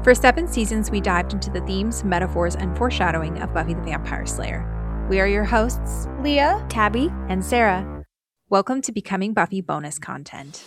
For 7 seasons, we dived into the themes, metaphors, and foreshadowing of Buffy the Vampire Slayer. We are your hosts, Leah, Tabby, and Sarah. Welcome to Becoming Buffy bonus content.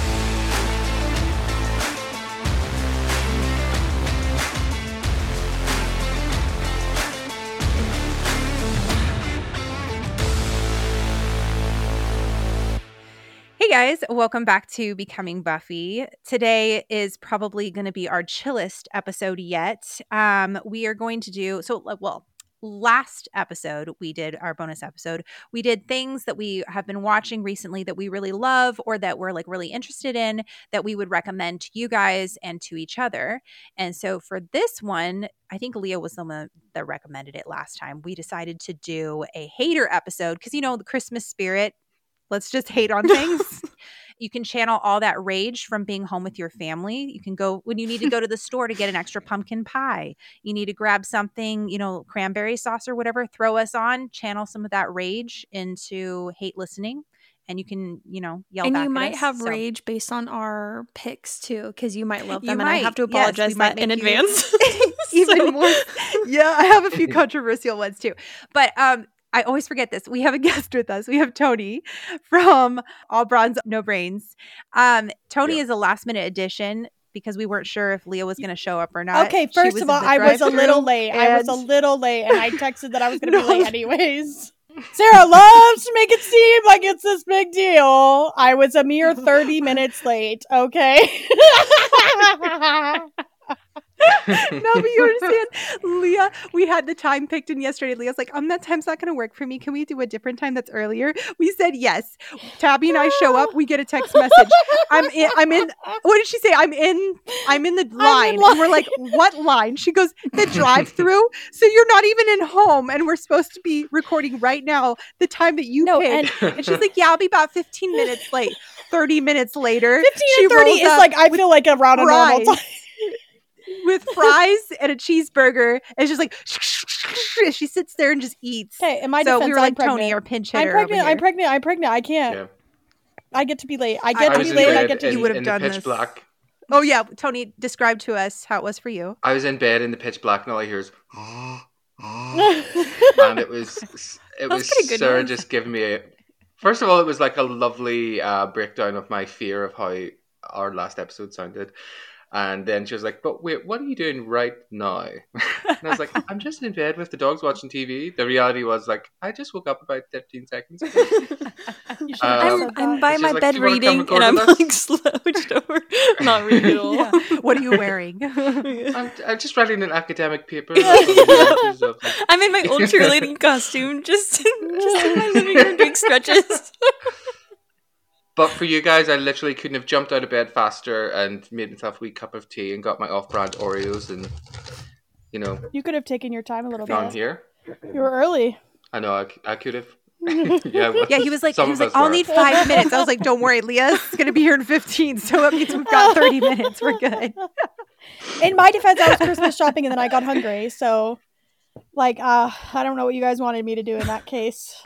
Hey guys, welcome back to Becoming Buffy. Today is probably going to be our chillest episode yet. We are going to do, last episode, we did our bonus episode. We did things that we have been watching recently that we really love or that we're really interested in that we would recommend to you guys and to each other. And so for this one, I think Leah was the one that recommended it last time. We decided to do a hater episode because, the Christmas spirit. Let's just hate on things. You can channel all that rage from being home with your family. You can go when you need to go to the store to get an extra pumpkin pie. You need to grab something, cranberry sauce or whatever, throw us on, channel some of that rage into hate listening. And you can, yell and back you at might us. have rage based on our picks too, because you might love them, You and I might. have to apologize Yes, in advance. Even more. Yeah, I have a few controversial ones too. But I always forget this. We have a guest with us. We have Tony from All Bronze, No Brains. Tony is a last minute addition because we weren't sure if Leah was going to show up or not. Okay, first of all, I was a little late. And I texted that I was going to be late anyways. Sarah loves to make it seem like it's this big deal. I was a mere 30 minutes late, okay? No, but you understand, Leah, we had the time picked in yesterday. Leah's like, that time's not going to work for me. Can we do a different time that's earlier? We said yes. Tabby and I show up. We get a text message. I'm in. What did she say? I'm in the line. And we're like, what line? She goes, the drive-through. So you're not even in home, and we're supposed to be recording right now the time that you picked. And she's like, yeah, I'll be about 15 minutes late. 30 minutes later, 15 to 30 is I feel like around a normal time. With fries and a cheeseburger, and she's like, she sits there and just eats. Hey, in my so defense, we were like, pregnant. Tony, our pinch hitter. I'm pregnant. I can't. Yeah. I get to be late. I get to. You would have done pitch this. Black. Oh yeah, Tony, describe to us how it was for you. I was in bed in the pitch black, and all I hear is, and it was Sarah just giving me a. First of all, it was like a lovely breakdown of my fear of how our last episode sounded. And then she was like, but wait, what are you doing right now? And I was like, I'm just in bed with the dogs watching TV. The reality was I just woke up about 15 seconds ago. I'm by my bed reading, and I'm slouched over, not reading at all. Yeah. What are you wearing? I'm just writing an academic paper. I'm in my old cheerleading costume, just in my living room doing stretches. But for you guys, I literally couldn't have jumped out of bed faster and made myself a wee cup of tea and got my off-brand Oreos and, You could have taken your time a little bit. Down here. You were early. I know, I could have. Yeah, he was like, I'll need 5 minutes. I was like, don't worry, Leah's going to be here in 15, so that means we've got 30 minutes. We're good. In my defense, I was Christmas shopping and then I got hungry, so, I don't know what you guys wanted me to do in that case.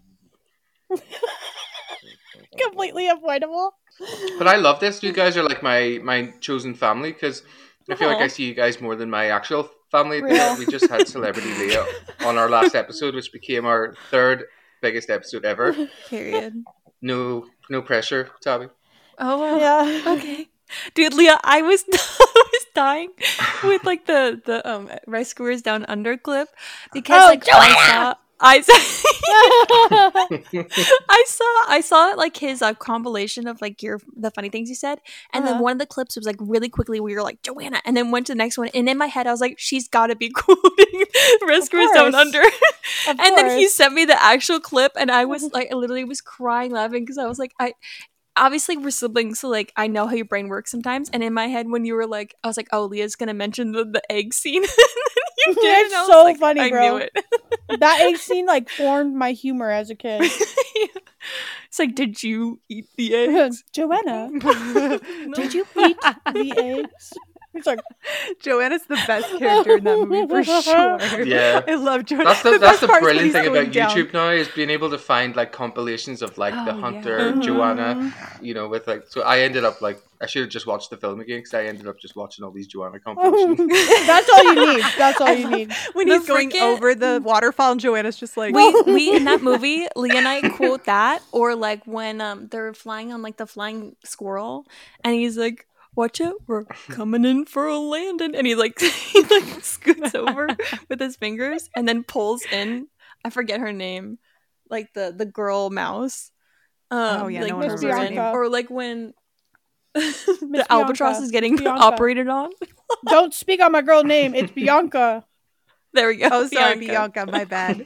Completely avoidable. But I love this. You guys are like my chosen family because I feel like I see you guys more than my actual family. We just had Celebrity Leah on our last episode, which became our third biggest episode ever. Period. No pressure, Tabby. Oh, yeah. Okay. Dude, Leah, I was dying with the Rescuers Down Under clip because I saw his compilation of the funny things he said, and then one of the clips was really quickly we were like Joanna, and then went to the next one, and in my head I was like, she's got to be quoting Rescuers Down Under, and then he sent me the actual clip, and I was I literally was crying laughing because I was like, obviously we're siblings, so I know how your brain works sometimes, and in my head when you were I was like, oh, Leah's gonna mention the egg scene. You did. It's so funny, bro. I knew it. That egg scene formed my humor as a kid. It's did you eat the eggs? Joanna, did you eat the eggs? He's like, Joanna's the best character in that movie for sure. Yeah, I love Joanna. That's the brilliant thing about YouTube now, is being able to find like compilations of like the Hunter, Joanna, you know, with like. So I ended up like, I should have just watched the film again, because I ended up just watching all these Joanna compilations. That's all you need. That's all you need. When he's going over the waterfall and Joanna's just like, we in that movie, Leah and I quote that, or like when they're flying on like the flying squirrel, and he's like, watch it, we're coming in for a landing, and he like scoots over with his fingers and then pulls in, I forget her name, like the girl mouse. Like, no one remembers her name. Or like when the albatross is getting operated on. Don't speak on my girl name. It's Bianca. There we go. Oh, sorry, Bianca. My bad.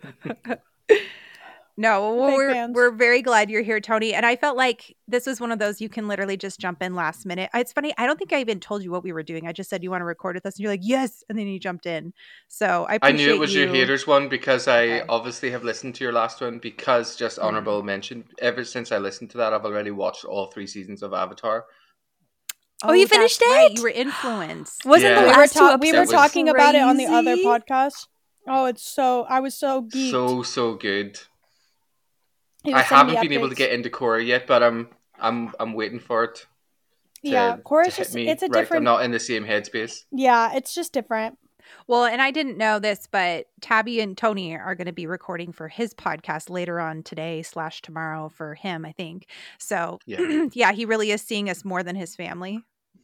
No, we're very glad you're here, Tony. And I felt like this was one of those you can literally just jump in last minute. It's funny. I don't think I even told you what we were doing. I just said, you want to record with us? And you're like, yes. And then you jumped in. So I appreciate knew it was your haters one, because I obviously have listened to your last one, because just honorable mention, ever since I listened to that, I've already watched all 3 seasons of Avatar. Oh, you finished it? Right. You were influenced. Wasn't the last 2 episodes? We were talking about it on the other podcast. Oh, I was so geeked. So good. I haven't been able to get into Korra yet, but I'm waiting for it. Korra's just, it's a different. I'm not in the same headspace. Yeah, it's just different. Well, and I didn't know this, but Tabby and Tony are going to be recording for his podcast later on today/tomorrow for him, I think. So yeah, he really is seeing us more than his family.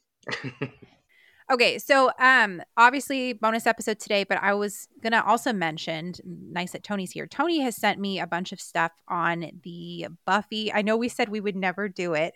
Okay, so obviously bonus episode today, but I was going to also mention, nice that Tony's here. Tony has sent me a bunch of stuff on the Buffy. I know we said we would never do it,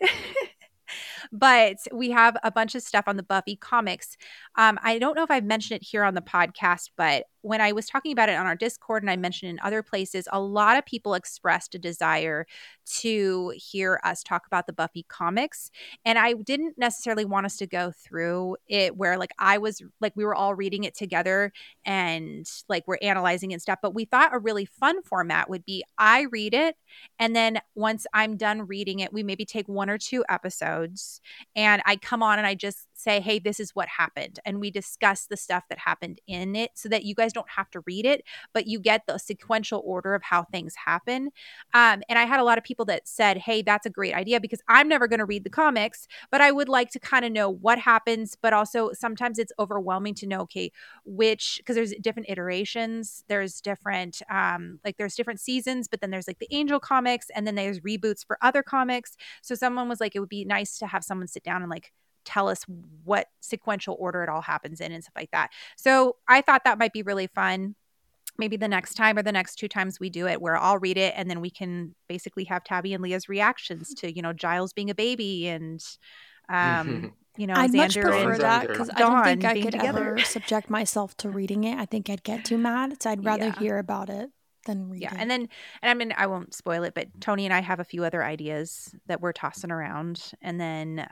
but we have a bunch of stuff on the Buffy comics. I don't know if I've mentioned it here on the podcast, but when I was talking about it on our Discord and I mentioned in other places, a lot of people expressed a desire to hear us talk about the Buffy comics. And I didn't necessarily want us to go through it where like I was like, we were all reading it together and like we're analyzing and stuff. But we thought a really fun format would be I read it. And then once I'm done reading it, we maybe take 1 or 2 episodes and I come on and I just say, hey, this is what happened. And we discuss the stuff that happened in it so that you guys don't have to read it, but you get the sequential order of how things happen. And I had a lot of people that said, hey, that's a great idea because I'm never going to read the comics, but I would like to kind of know what happens. But also sometimes it's overwhelming to know, okay, because there's different iterations. There's different, there's different seasons, but then there's like the Angel comics and then there's reboots for other comics. So someone was like, it would be nice to have someone sit down and like tell us what sequential order it all happens in and stuff like that. So I thought that might be really fun. Maybe the next time or the next 2 times we do it where I'll read it and then we can basically have Tabby and Leah's reactions to, Giles being a baby and, I'd Xander much prefer and that because I don't think I could together. ever subject myself to reading it. I think I'd get too mad. So I'd rather hear about it than read it. And I mean, I won't spoil it, but Tony and I have a few other ideas that we're tossing around. And then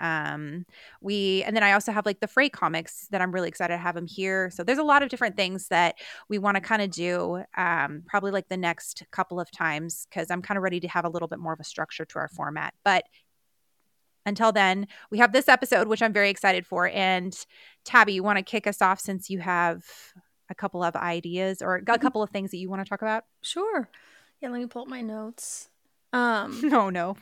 I also have like the Frey comics that I'm really excited to have them here. So there's a lot of different things that we want to kind of do probably like the next couple of times because I'm kind of ready to have a little bit more of a structure to our format. But until then, we have this episode, which I'm very excited for. And Tabby, you want to kick us off since you have a couple of ideas or a couple of things that you want to talk about? Sure. Yeah, let me pull up my notes. No.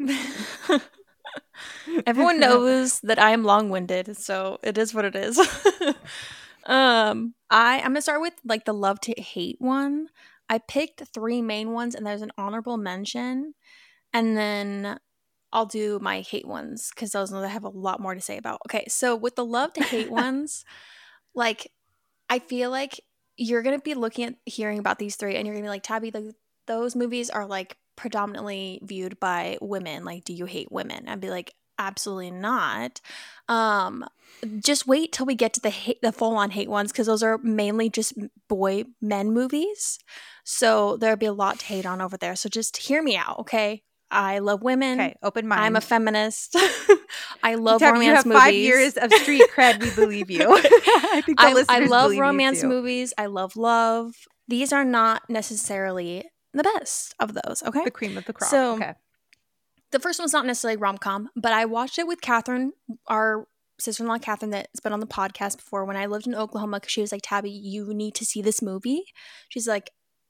Everyone knows that I am long-winded, so it is what it is. I'm gonna start with like the love to hate one. I picked 3 main ones, and there's an honorable mention, and then I'll do my hate ones because those ones I have a lot more to say about. Okay, so with the love to hate ones, like I feel like you're gonna be hearing about these 3, and you're gonna be like, Tabby, like those movies are like predominantly viewed by women. Like, do you hate women? I'd be like, absolutely not. Just wait till we get to the full-on hate ones because those are mainly just men movies. So there'll be a lot to hate on over there. So just hear me out, okay? I love women. Okay, open mind. I'm a feminist. I love Tabby, romance movies. You have 5 years of street cred. We believe you. I think the listeners I love believe romance you too. movies. I love love. These are not necessarily the best of those. Okay, the cream of the crop. So okay. The first one's not necessarily rom-com, but I watched it with Catherine, our sister-in-law Catherine that's been on the podcast before, when I lived in Oklahoma, because she was like, Tabby, you need to see this movie. She's like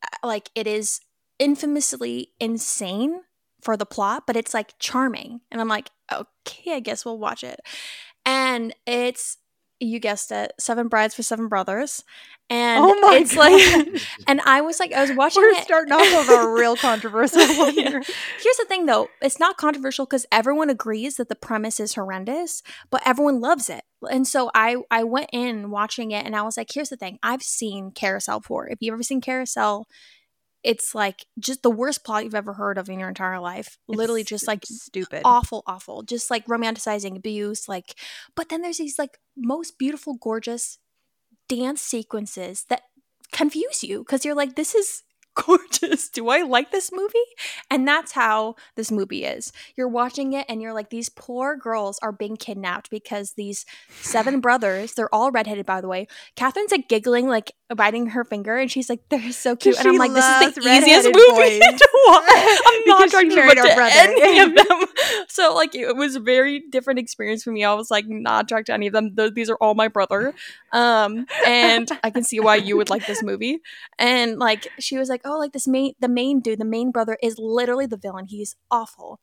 it is infamously insane for the plot, but it's like charming. And I'm like, okay, I guess we'll watch it. And it's, you guessed it, 7 Brides for 7 Brothers. And it's God. Like, and I was watching We're starting off with a real controversial one here. Here's the thing though, it's not controversial because everyone agrees that the premise is horrendous, but everyone loves it. And so I went in watching it and I was like, here's the thing, I've seen Carousel before. If you've ever seen Carousel, it's like just the worst plot you've ever heard of in your entire life. Literally just like stupid, awful, just like romanticizing abuse. Like, but then there's these like most beautiful, gorgeous dance sequences that confuse you because you're like, this is gorgeous. Do I like this movie? And that's how this movie is. You're watching it and you're like, these poor girls are being kidnapped because these 7 brothers, they're all redheaded, by the way. Catherine's like giggling, like biting her finger, and she's like, they're so cute. And I'm like, this is the easiest movie to watch. I'm not trying to marry any of them. So like, it was a very different experience for me. I was like, not attracted to any of them. These are all my brother. And I can see why you would like this movie. And like, she was like, oh, like the main dude, the main brother is literally the villain. He's awful.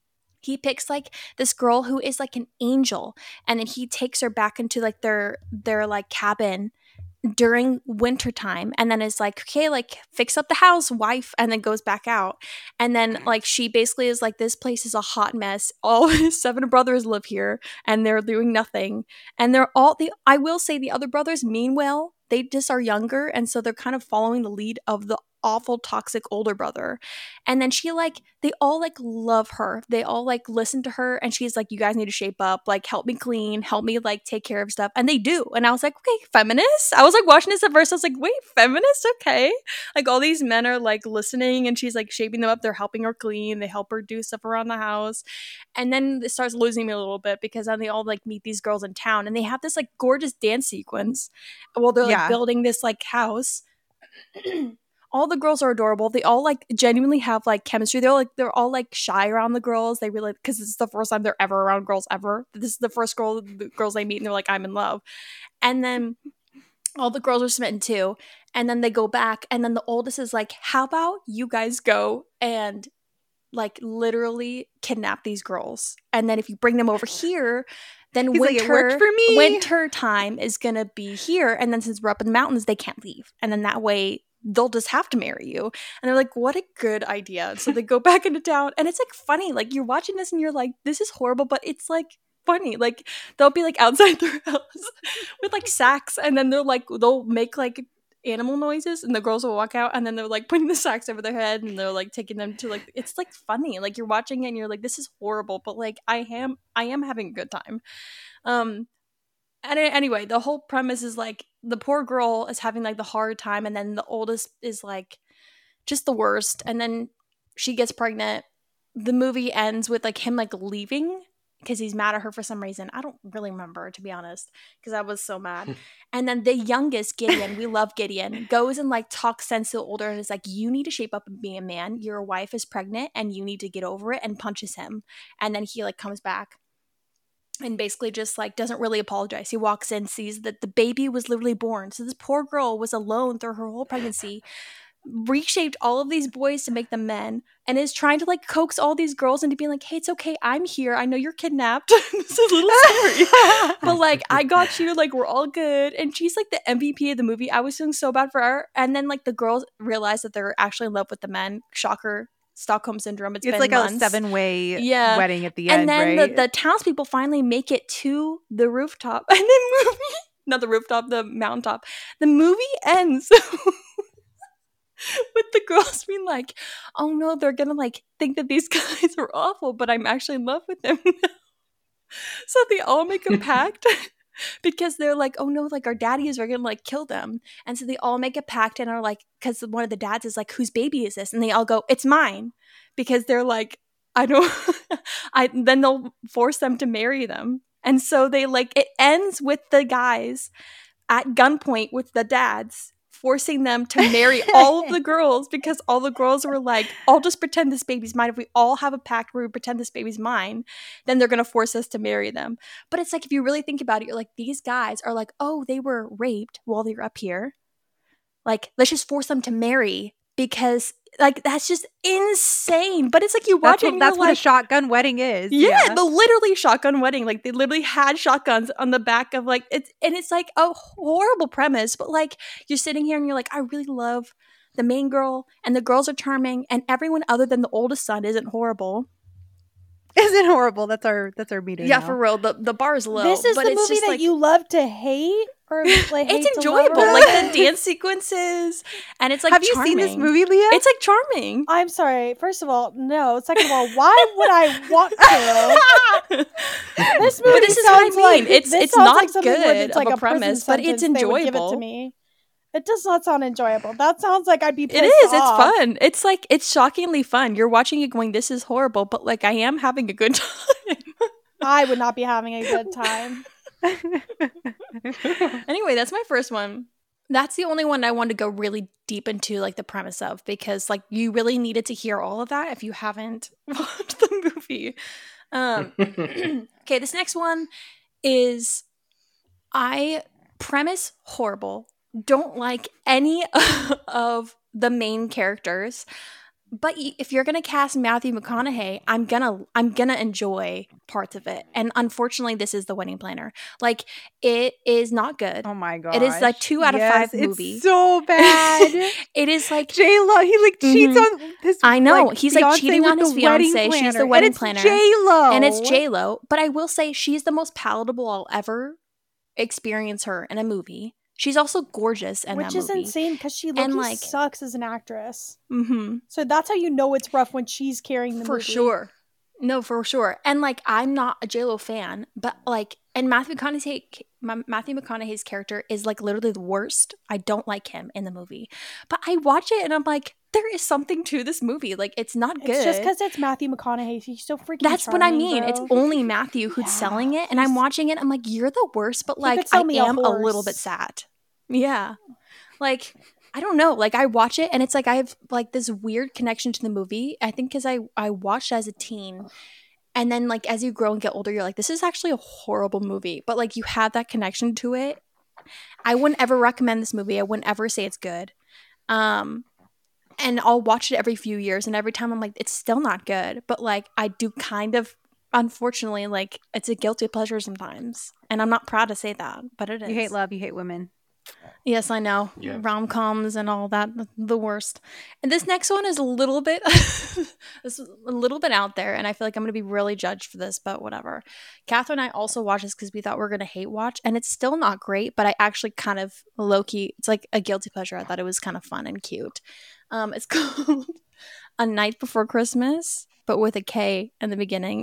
He picks like this girl who is like an angel, and then he takes her back into like their like cabin during winter time, and then is like, okay, like fix up the house, wife, and then goes back out. And then like she basically is like, this place is a hot mess. All his 7 brothers live here and they're doing nothing. And they're all I will say the other brothers mean well. They just are younger, and so they're kind of following the lead of the awful toxic older brother. And then she like, they all like love her, they all like listen to her, and she's like, you guys need to shape up, like help me clean, help me like take care of stuff. And they do. And I was like, okay, feminist. I was like watching this at first, I was like, wait, feminist? Okay. Like all these men are like listening, and she's like shaping them up, they're helping her clean, they help her do stuff around the house. And then it starts losing me a little bit because then they all like meet these girls in town, and they have this like gorgeous dance sequence while they're like building this like house. All the girls are adorable. They all like genuinely have like chemistry. They're all like shy around the girls. They really, because it's the first time they're ever around girls ever. This is the first girls they meet, and they're like, I'm in love. And then all the girls are smitten too. And then they go back, and then the oldest is like, how about you guys go and like literally kidnap these girls, and then if you bring them over here, then winter time is gonna be here, and then since we're up in the mountains, they can't leave, and then that way they'll just have to marry you. And they're like, what a good idea. So they go back into town, and it's like funny, like you're watching this and you're like, this is horrible, but it's like funny. Like they'll be like outside their house with like sacks, and then they'll make like animal noises, and the girls will walk out, and then they're like putting the sacks over their head, and they're like taking them to like, it's like funny, like you're watching it and you're like, this is horrible, but like I am having a good time. And anyway, the whole premise is like the poor girl is having like the hard time, and then the oldest is like just the worst, and then she gets pregnant. The movie ends with like him like leaving because he's mad at her for some reason. I don't really remember, to be honest, because I was so mad. And then the youngest, Gideon, we love Gideon, goes and like talks sense to the older, and is like, you need to shape up and be a man. Your wife is pregnant and you need to get over it, and punches him. And then he like comes back and basically just like doesn't really apologize. He walks in, sees that the baby was literally born. So this poor girl was alone through her whole pregnancy, reshaped all of these boys to make them men, and is trying to like coax all these girls into being like, hey, it's okay, I'm here, I know you're kidnapped. This is a little story, but like I got you, like we're all good. And she's like the MVP of the movie. I was feeling so bad for her. And then like the girls realize that they're actually in love with the men. Shocker. Stockholm syndrome. It's been like months. A 7-way wedding at the end, and then right? the townspeople finally make it to the rooftop, and then not the rooftop, the mountaintop. The movie ends with the girls being like, oh no, they're gonna like think that these guys are awful, but I'm actually in love with them now. So they all make a pact because they're like, oh no, like our daddies are gonna like kill them. And so they all make a pact and are like, because one of the dads is like, whose baby is this? And they all go, it's mine, because they're like, I don't then they'll force them to marry them. And so they like, it ends with the guys at gunpoint with the dads forcing them to marry all of the girls because all the girls were like, I'll just pretend this baby's mine. If we all have a pact where we pretend this baby's mine, then they're going to force us to marry them. But it's like, if you really think about it, you're like, these guys are like, oh, they were raped while they were up here. Like, let's just force them to marry because, like, that's just insane. But it's like, you watch it and that's what like, a shotgun wedding is. Yeah, the literally shotgun wedding. Like, they literally had shotguns on the back of, like, it's like a horrible premise. But, like, you're sitting here and you're like, I really love the main girl and the girls are charming and everyone other than the oldest son isn't horrible. Isn't horrible. That's our meter. Yeah, now. For real. The bar is low. This is but the it's movie just that like, you love to hate, or like hate it's to enjoyable. love? Like the dance sequences, and it's like. Have charming. you seen this movie, Leah? It's like charming. I'm sorry. First of all, no. Second of all, why would I want to? This movie but this is sounds what I mean. like It's sounds not like something good where it's like of a prison premise, but it's sentence, they would give it enjoyable. to me. It does not sound enjoyable. That sounds like I'd be pissed It is. off. It's fun. It's like, it's shockingly fun. You're watching it going, this is horrible, but like, I am having a good time. I would not be having a good time. Anyway, that's my first one. That's the only one I wanted to go really deep into, like, the premise of, because like, you really needed to hear all of that if you haven't watched the movie. Okay, this next one is premise horrible. Don't like any of the main characters. But if you're gonna cast Matthew McConaughey, I'm gonna enjoy parts of it. And unfortunately, this is The Wedding Planner. Like, it is not good. Oh my god! It is like 2 out of 5 movie. It's so bad. It is like J-Lo. He like cheats on his. I know, like, he's like cheating on his fiance. She's the wedding planner. J-Lo, and it's J-Lo. But I will say she's the most palatable I'll ever experience her in a movie. She's also gorgeous in that movie. Which is insane because she like sucks as an actress. Mm-hmm. So that's how you know it's rough when she's carrying the movie. For sure. No, for sure. And like, I'm not a J-Lo fan, but like, and Matthew McConaughey's character is like literally the worst. I don't like him in the movie. But I watch it and I'm like, there is something to this movie. Like, it's not good. It's just because it's Matthew McConaughey. He's so freaking That's charming, what I mean. bro. It's only Matthew who's selling it. And I'm watching it. I'm like, you're the worst. But like, I am a little bit sad. Yeah. Like, I don't know. Like, I watch it and it's like I have like this weird connection to the movie. I think because I watched as a teen. And then like as you grow and get older, you're like, this is actually a horrible movie. But like, you have that connection to it. I wouldn't ever recommend this movie. I wouldn't ever say it's good. And I'll watch it every few years. And every time I'm like, it's still not good. But like, I do kind of, unfortunately, like, it's a guilty pleasure sometimes. And I'm not proud to say that, but it is. You hate love. You hate women. Yes, I know. Yeah. Rom-coms and all that, the worst. And this next one is a little bit out there, and I feel like I'm going to be really judged for this, but whatever. Catherine and I also watched this because we thought we were going to hate watch, and it's still not great, but I actually kind of low-key, it's like a guilty pleasure. I thought it was kind of fun and cute. It's called A Night Before Christmas, but with a K in the beginning.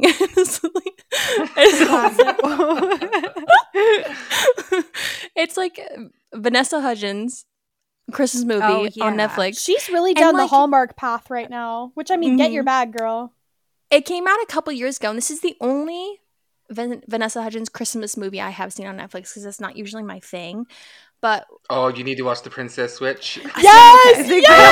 It's like Vanessa Hudgens Christmas movie on Netflix. She's really down the Hallmark path right now, which I mean, get your bag, girl. It came out a couple years ago, and this is the only Vanessa Hudgens Christmas movie I have seen on Netflix because it's not usually my thing. But you need to watch The Princess Switch. Yes,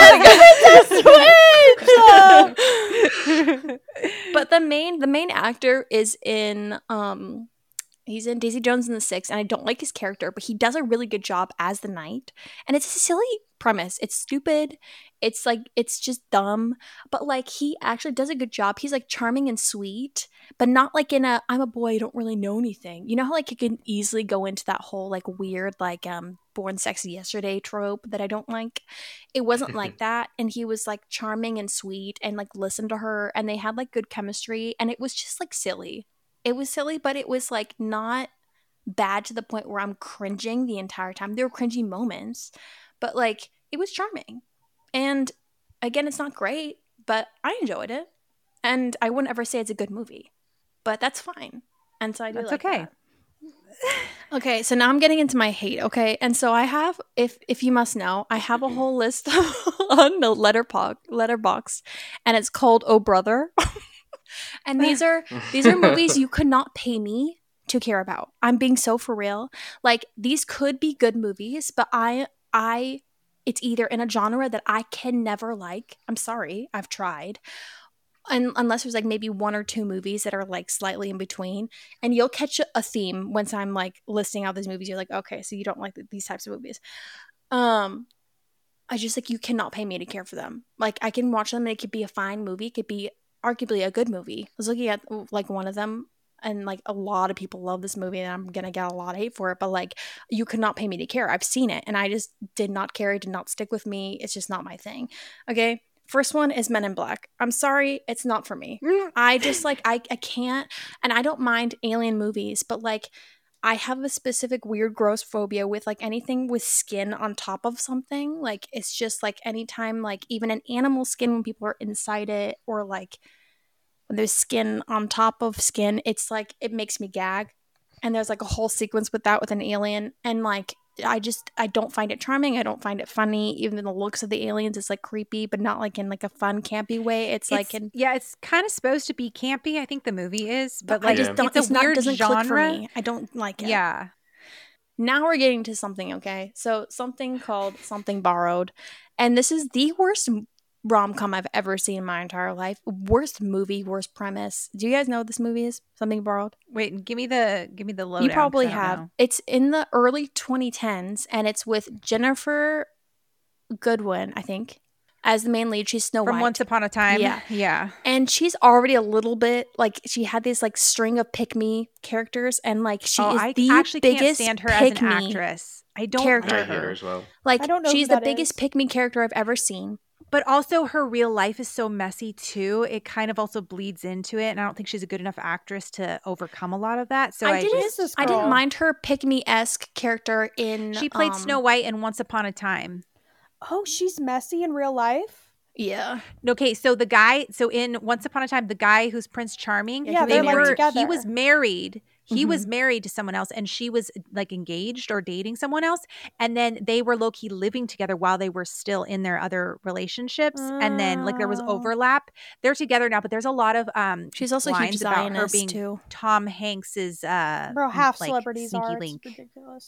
Princess Switch. But the main actor is in he's in Daisy Jones and the Six, and I don't like his character, but he does a really good job as the knight. And it's a silly premise. It's stupid. It's like, it's just dumb. But like, he actually does a good job. He's like charming and sweet, but not like in a, I'm a boy, I don't really know anything. You know how like it can easily go into that whole like weird, like Born Sexy Yesterday trope that I don't like. It wasn't like that. And he was like charming and sweet and like listened to her, and they had like good chemistry, and it was just like silly. It was silly, but it was like not bad to the point where I'm cringing the entire time. There were cringy moments, but like it was charming. And again, it's not great, but I enjoyed it. And I wouldn't ever say it's a good movie, but that's fine. And so I do that's like okay. That. Okay, so now I'm getting into my hate, okay? And so I have, if you must know, I have a whole list on the Letterboxd, and it's called Oh Brother. And these are movies you could not pay me to care about. I'm being so for real. Like, these could be good movies, but I it's either in a genre that I can never like. I'm sorry, I've tried. And unless there's like maybe 1 or 2 movies that are like slightly in between, and you'll catch a theme once I'm like listing out these movies. You're like, okay, so you don't like these types of movies. I just like, you cannot pay me to care for them. Like, I can watch them and it could be a fine movie. It could be arguably a good movie. I was looking at like one of them, and like a lot of people love this movie, and I'm gonna get a lot of hate for it, but like, you could not pay me to care. I've seen it and I just did not care. It did not stick with me. It's just not my thing. Okay. First one is Men in Black. I'm sorry, it's not for me. I just like, I can't, and I don't mind alien movies, but like, I have a specific weird gross phobia with like anything with skin on top of something. Like, it's just like anytime, like even an animal skin when people are inside it, or like when there's skin on top of skin, it's like, it makes me gag. And there's like a whole sequence with that with an alien, and like, I don't find it charming. I don't find it funny. Even the looks of the aliens is like creepy, but not like in like a fun campy way. It's like it's kind of supposed to be campy. I think the movie is, but like, I just don't. It's a weird doesn't genre. Click for me. I don't like it. Yeah. Now we're getting to something. Okay, so something called Something Borrowed, and this is the worst rom-com I've ever seen in my entire life. Worst movie, worst premise. Do you guys know what this movie is? Something Borrowed? Wait, give me the lowdown. You probably have. It's in the early 2010s, and it's with Ginnifer Goodwin, I think, as the main lead. She's Snow White from Once Upon a Time. Yeah. And she's already a little bit like, she had this like string of pick-me characters, and like she is the actually biggest can't stand her as an actress. I don't character. like her as well. Like, I don't know she's who the that biggest is. pick-me character I've ever seen. But also, her real life is so messy too. It kind of also bleeds into it, and I don't think she's a good enough actress to overcome a lot of that. So I didn't mind her pick-me-esque character in. She played Snow White in Once Upon a Time. Oh, she's messy in real life? Yeah. Okay, so the guy, in Once Upon a Time, the guy who's Prince Charming, Yeah, they're like together. He was married. He Mm-hmm. was married to someone else, and she was like engaged or dating someone else. And then they were low-key living together while they were still in their other relationships. And then like there was overlap. They're together now, but there's a lot of she's also a huge lines about her Zionist being too. Tom Hanks's Bro, half like, celebrities sneaky are. link. It's ridiculous.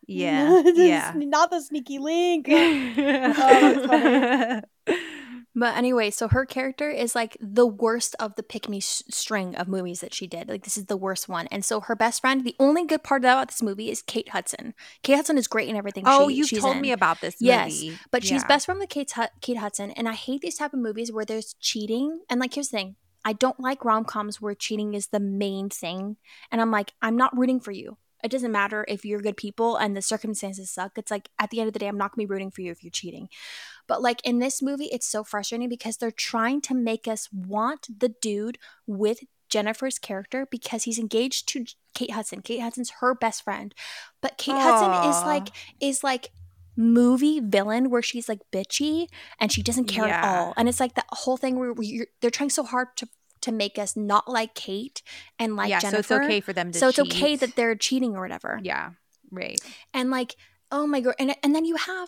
Yeah. Not the sneaky link. That's funny. But anyway, so her character is like the worst of the pick-me string of movies that she did. Like, this is the worst one. And so her best friend, the only good part about this movie is Kate Hudson. Kate Hudson is great in everything you told me about this movie. Yes, but she's best friend with Kate Hudson. And I hate these type of movies where there's cheating. And like, here's the thing. I don't like rom-coms where cheating is the main thing. And I'm like, I'm not rooting for you. It doesn't matter if you're good people and the circumstances suck. It's like, at the end of the day, I'm not going to be rooting for you if you're cheating. But like in this movie, it's so frustrating because they're trying to make us want the dude with Jennifer's character because he's engaged to Kate Hudson. Kate Hudson's her best friend. But Kate Hudson is like movie villain where she's like bitchy and she doesn't care at all. And it's like that whole thing where they're trying so hard to make us not like Kate and like Jennifer. So it's okay for them to So cheat. it's okay that they're cheating or whatever. Yeah, right. And like, oh my god, and then you have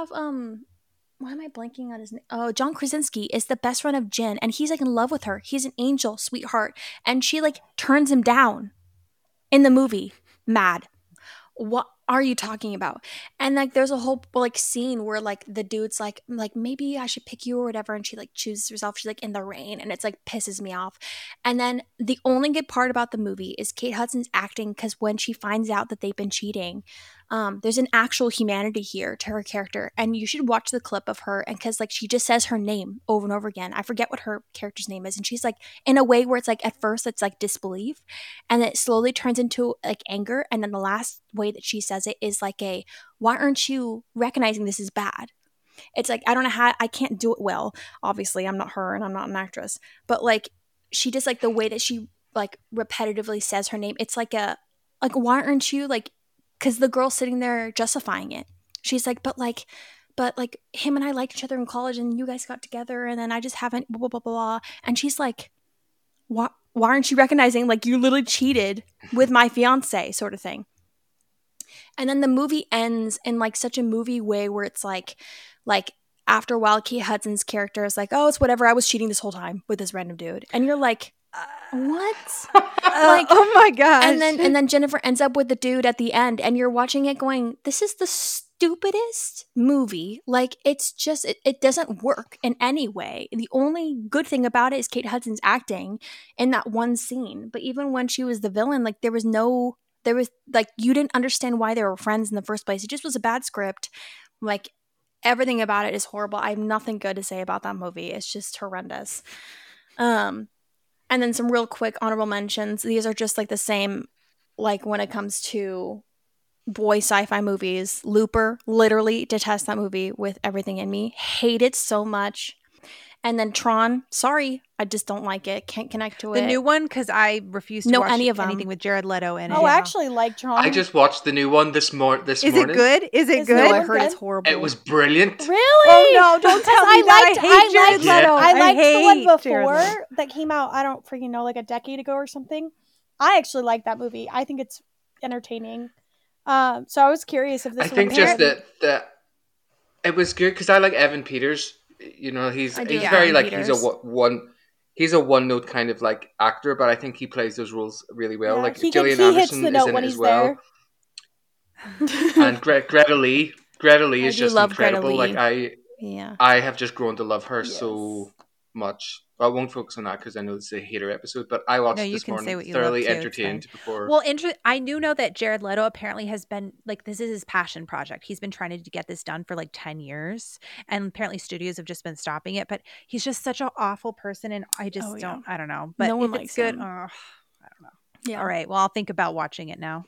why am I blanking on his name? Oh, John Krasinski is the best friend of Jen, and he's like in love with her. He's an angel, sweetheart, and she like turns him down in the movie. Mad. What are you talking about? And like there's a whole like scene where like the dude's like maybe I should pick you or whatever, and she like chooses herself. She's like in the rain, and it's like pisses me off. And then the only good part about the movie is Kate Hudson's acting, because when she finds out that they've been cheating, there's an actual humanity here to her character, and you should watch the clip of her. And because like she just says her name over and over again. I forget what her character's name is, and she's like in a way where it's like at first it's like disbelief, and then it slowly turns into like anger, and then the last way that she says it is like a, why aren't you recognizing this is bad? It's like, I don't know how, I can't do it well. Obviously, I'm not her and I'm not an actress, but like she just like the way that she like repetitively says her name, it's like a, like, why aren't you like, because the girl's sitting there justifying it. She's like, but like him and I liked each other in college and you guys got together and then I just haven't blah, blah, blah, blah. And she's like, why aren't you recognizing like you literally cheated with my fiance sort of thing? And then the movie ends in like such a movie way where it's like after a while, Kate Hudson's character is like, oh, it's whatever. I was cheating this whole time with this random dude. And you're like, what? Like, oh my gosh. And then Jennifer ends up with the dude at the end, and you're watching it going, this is the stupidest movie. Like, it's just, it doesn't work in any way. The only good thing about it is Kate Hudson's acting in that one scene. But even when she was the villain, like, there was like, you didn't understand why they were friends in the first place. It just was a bad script. Like, everything about it is horrible. I have nothing good to say about that movie. It's just horrendous. And then some real quick honorable mentions. These are just like the same, like, when it comes to boy sci-fi movies. Looper, literally detest that movie with everything in me. Hate it so much. And then Tron, sorry, I just don't like it. Can't connect to it. The new one, because I refuse to watch anything with Jared Leto in it. Oh, I actually like Tron. I just watched the new one this morning. Is it good? Is it good? No, I heard it's horrible. It was brilliant. Really? Oh no! Don't tell me that. I hate Jared Leto. I liked the one before that came out. I don't freaking know, like a decade ago or something. I actually like that movie. I think it's entertaining. So I was curious if this. I think just that it was good because I like Evan Peters. You know, he's very like Peters. He's a one note kind of like actor, but I think he plays those roles really well. Like Gillian Anderson is in it as well, and Greta Lee. Greta Lee is just incredible. Like I have just grown to love her so much. I won't focus on that because I know it's a hater episode, but I watched this morning, thoroughly entertained before. Well, I do know that Jared Leto apparently has been, like, this is his passion project. He's been trying to get this done for like 10 years, and apparently studios have just been stopping it, but he's just such an awful person, and I just I don't know. But if it's good, I don't know. Yeah. All right, well, I'll think about watching it now.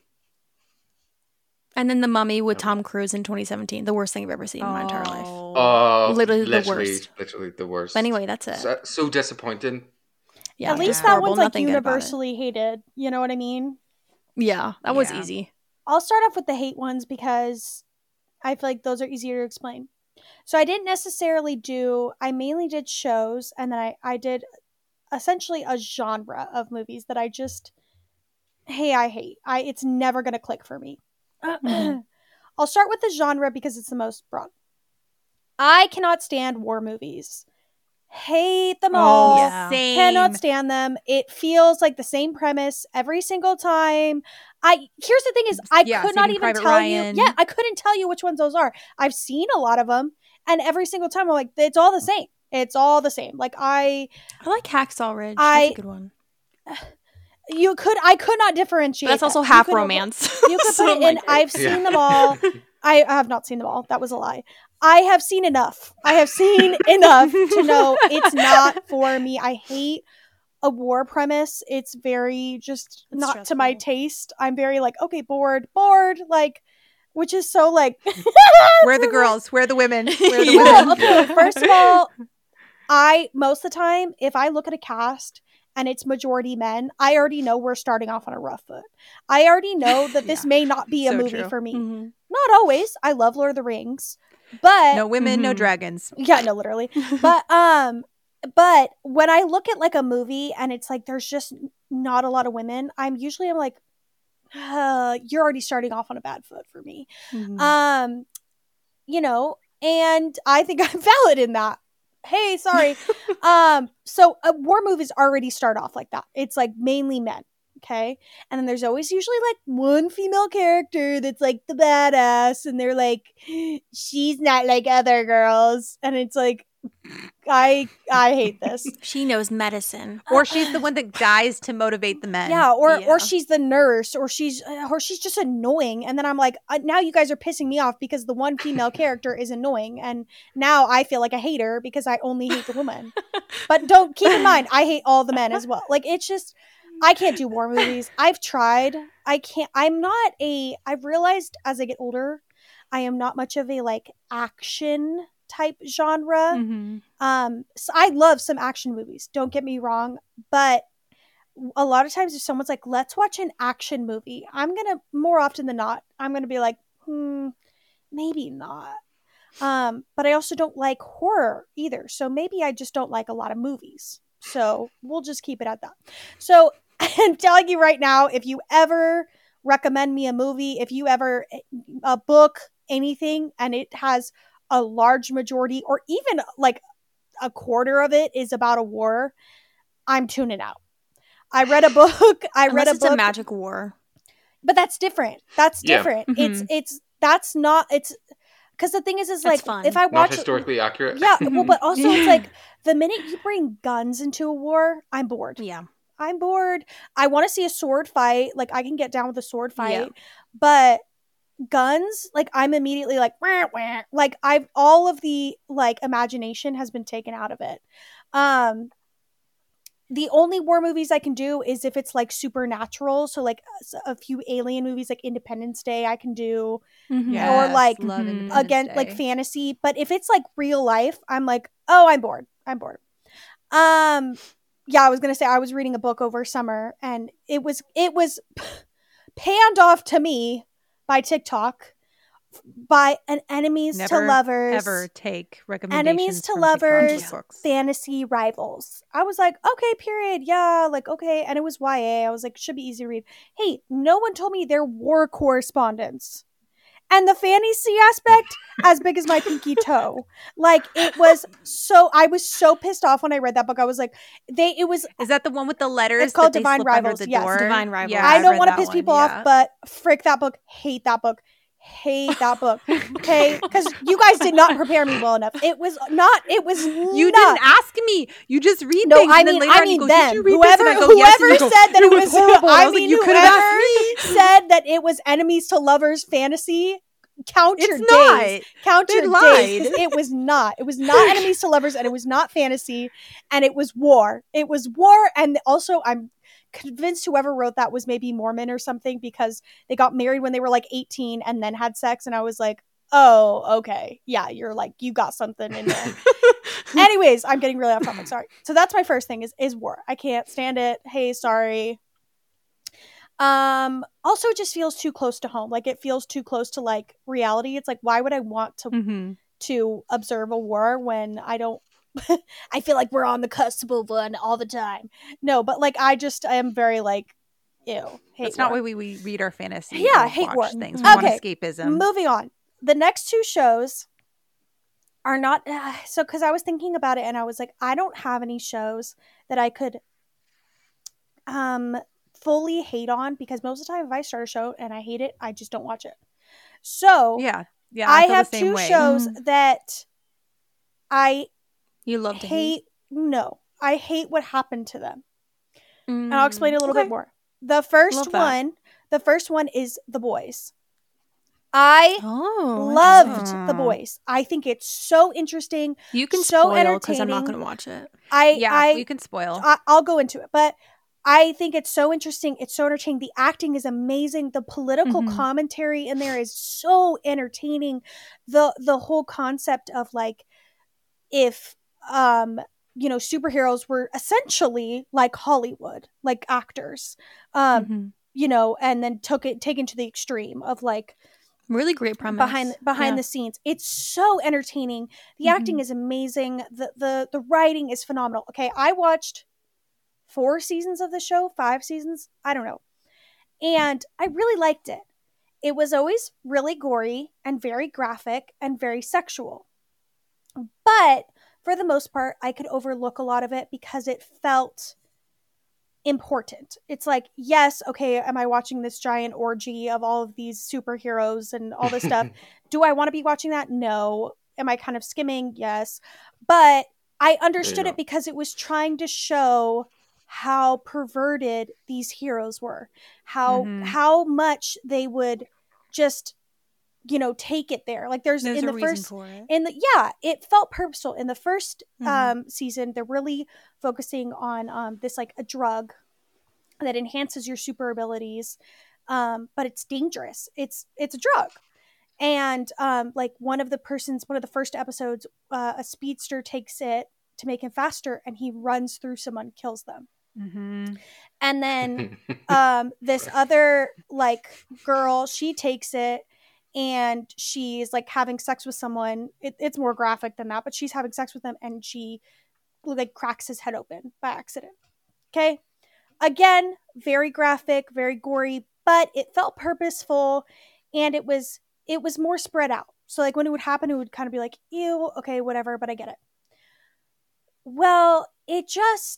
And then The Mummy with Tom Cruise in 2017. The worst thing I've ever seen in my entire life. Literally the worst. Literally the worst. But anyway, that's it. So disappointing. Yeah, at least that one's like universally hated. You know what I mean? Yeah, that was easy. I'll start off with the hate ones because I feel like those are easier to explain. So I didn't necessarily I mainly did shows, and then I did essentially a genre of movies that I hate. It's never going to click for me. I'll start with the genre because it's the most broad. I cannot stand war movies. Hate them all. Same. Cannot stand them. It feels like the same premise every single time. Here's the thing is I could not even tell you. Yeah, I couldn't tell you which ones those are. I've seen a lot of them, and every single time I'm like, it's all the same. It's all the same. Like I like Hacksaw Ridge. That's a good one. I could not differentiate. But that's also half romance. You could put it in. I've seen them all. I have not seen them all. That was a lie. I have seen enough. I have seen enough to know it's not for me. I hate a war premise. It's very just not stressful. To my taste. I'm very like, okay, bored, like, which is so like. Where are the girls? Where are the women? Where are the women? Okay, first of all, most of the time, if I look at a cast and it's majority men, I already know we're starting off on a rough foot. I already know that this may not be a movie for me. Mm-hmm. Not always. I love Lord of the Rings, but no women, no dragons. Yeah, no, literally. But when I look at like a movie and it's like there's just not a lot of women, I'm like, you're already starting off on a bad foot for me. Mm-hmm. You know, and I think I'm valid in that. Hey, sorry. So war movies already start off like that. It's like mainly men. Okay. And then there's always usually like one female character that's like the badass, and they're like, she's not like other girls. And it's like, I hate this. She knows medicine. Or she's the one that dies to motivate the men. Yeah, or she's the nurse, or she's just annoying. And then I'm like, now you guys are pissing me off because the one female character is annoying, and now I feel like a hater because I only hate the woman. But don't keep in mind, I hate all the men as well. Like, it's just, I can't do war movies. I've tried. I can't. I've realized as I get older, I am not much of a like action type genre. Mm-hmm. So I love some action movies, don't get me wrong, but a lot of times if someone's like, let's watch an action movie, more often than not, I'm gonna be like, maybe not. But I also don't like horror either, so maybe I just don't like a lot of movies, so we'll just keep it at that. So I'm telling you right now, if you ever recommend me a movie, if you ever a book, anything, and it has a large majority or even like a quarter of it is about a war, I'm tuning out. I read a book. It's a magic war. But that's different. That's different. Mm-hmm. It's because the thing is like fun. If I watch not historically accurate. Yeah, well, but also it's like the minute you bring guns into a war, I'm bored. Yeah. I'm bored. I want to see a sword fight. Like, I can get down with a sword fight, but guns, like, I'm immediately like, wah, wah. Like, all of the like imagination has been taken out of it. The only war movies I can do is if it's like supernatural, so like a few alien movies like Independence Day I can do, or like again like fantasy. But if it's like real life, I'm like, oh, I'm bored. Yeah, I was gonna say I was reading a book over summer, and it was panned off to me by TikTok by an enemies to lovers. Ever take recommendations enemies to from lovers books. Fantasy rivals. I was like, okay, period. Yeah, like okay, and it was YA. I was like, should be easy to read. Hey, no one told me they're war correspondents. And the fantasy aspect, as big as my pinky toe. Like, it was so, I was so pissed off when I read that book. I was like, is that the one with the letters? It's called Divine Rivals. Yes, Divine Rivals. Yeah, I don't want to piss people off, but frick that book. Hate that book. Okay, because you guys did not prepare me well enough. You didn't ask me. You just read things. I mean them. Whoever said that it was horrible. I mean, you could have said that it was enemies to lovers fantasy. Count your days. It was not. It was not enemies to lovers, and it was not fantasy, and it was war. It was war, and also I'm convinced whoever wrote that was maybe Mormon or something, because they got married when they were like 18 and then had sex, and I was like, oh, okay, yeah, you're like, you got something in there. Anyways, I'm getting really off topic, sorry. So that's my first thing is war. I can't stand it. Hey, sorry. Also it just feels too close to home. Like, it feels too close to like reality. It's like, why would I want to observe a war when I don't I feel like we're on the cusp of one all the time. No, but like, I am very like, ew. That's not why we read our fantasy. Yeah, hate war things. We want escapism. Moving on. The next two shows are not so, because I was thinking about it and I was like, I don't have any shows that I could fully hate on, because most of the time if I start a show and I hate it, I just don't watch it. So yeah, I have two shows that you love to hate? No, I hate what happened to them. And I'll explain a little bit more. The first one is The Boys. I loved The Boys. I think it's so interesting. You can so spoil, because I'm not going to watch it. You can spoil. I'll go into it, but I think it's so interesting. It's so entertaining. The acting is amazing. The political commentary in there is so entertaining. The whole concept of like, if superheroes were essentially like Hollywood, like actors, and then taken to the extreme of like really great premise behind the scenes. It's so entertaining. The acting is amazing. The writing is phenomenal. Okay, I watched 4 seasons of the show, 5 seasons, I don't know, and I really liked it. It was always really gory and very graphic and very sexual, but for the most part, I could overlook a lot of it because it felt important. It's like, yes, okay, am I watching this giant orgy of all of these superheroes and all this stuff? Do I want to be watching that? No. Am I kind of skimming? Yes. But I understood it because it was trying to show how perverted these heroes were, how much they would just take it there. Like there's in the first, it felt purposeful. In the first season, they're really focusing on this like a drug that enhances your super abilities, but it's dangerous. It's a drug, and like one of the first episodes, a speedster takes it to make him faster, and he runs through someone, kills them. And then this other like girl, she takes it. And she's like having sex with someone. It's more graphic than that, but she's having sex with him, and she like cracks his head open by accident. Okay, again, very graphic, very gory, but it felt purposeful, and it was more spread out. So like when it would happen, it would kind of be like, ew, okay, whatever, but I get it. Well, it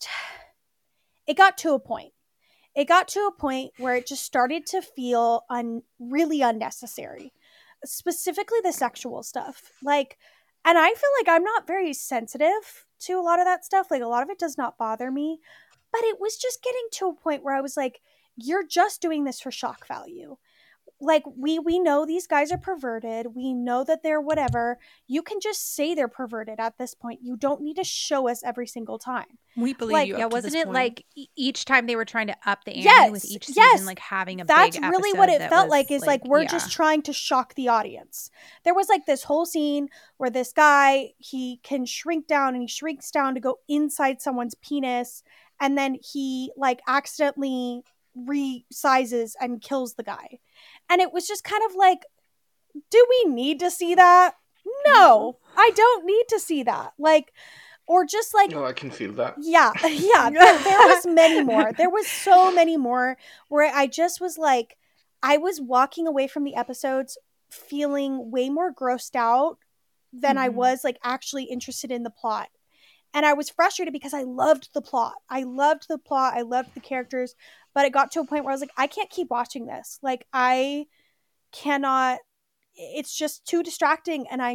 got to a point. It got to a point where it just started to feel really unnecessary. specifically the sexual stuff. Like, and I feel like I'm not very sensitive to a lot of that stuff. Like, a lot of it does not bother me, but it was just getting to a point where I was like, you're just doing this for shock value. Like, we know these guys are perverted. We know that they're whatever. You can just say they're perverted at this point. You don't need to show us every single time. We believe like, you. Yeah, wasn't it point. like each time they were trying to up the ante with each season, like having a that's big really episode what it that felt was, like. Is like we're just trying to shock the audience. There was like this whole scene where this guy, he can shrink down, and he shrinks down to go inside someone's penis, and then he like accidentally resizes and kills the guy. And it was just kind of like, do we need to see that? No, I don't need to see that. Like, or just like, oh, I can feel that. Yeah. There was many more. There was so many more where I just was like, I was walking away from the episodes feeling way more grossed out than I was like actually interested in the plot. And I was frustrated because I loved the plot. I loved the characters, but it got to a point where I was like, I can't keep watching this. Like, I cannot, it's just too distracting. And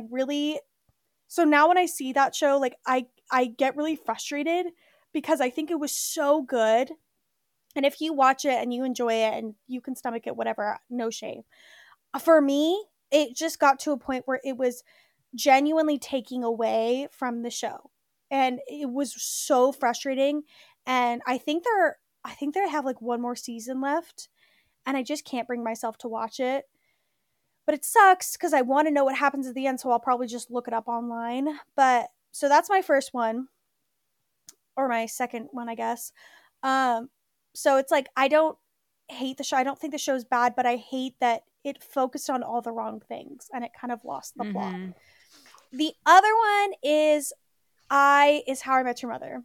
so now when I see that show, like, I get really frustrated because I think it was so good. And if you watch it and you enjoy it and you can stomach it, whatever, no shame. For me, it just got to a point where it was genuinely taking away from the show. And it was so frustrating. And I think they have like one more season left, and I just can't bring myself to watch it. But it sucks because I want to know what happens at the end, so I'll probably just look it up online. But so that's my first one, or my second one, I guess. So it's like, I don't hate the show. I don't think the show's bad, but I hate that it focused on all the wrong things and it kind of lost the plot. The other one is How I Met Your Mother.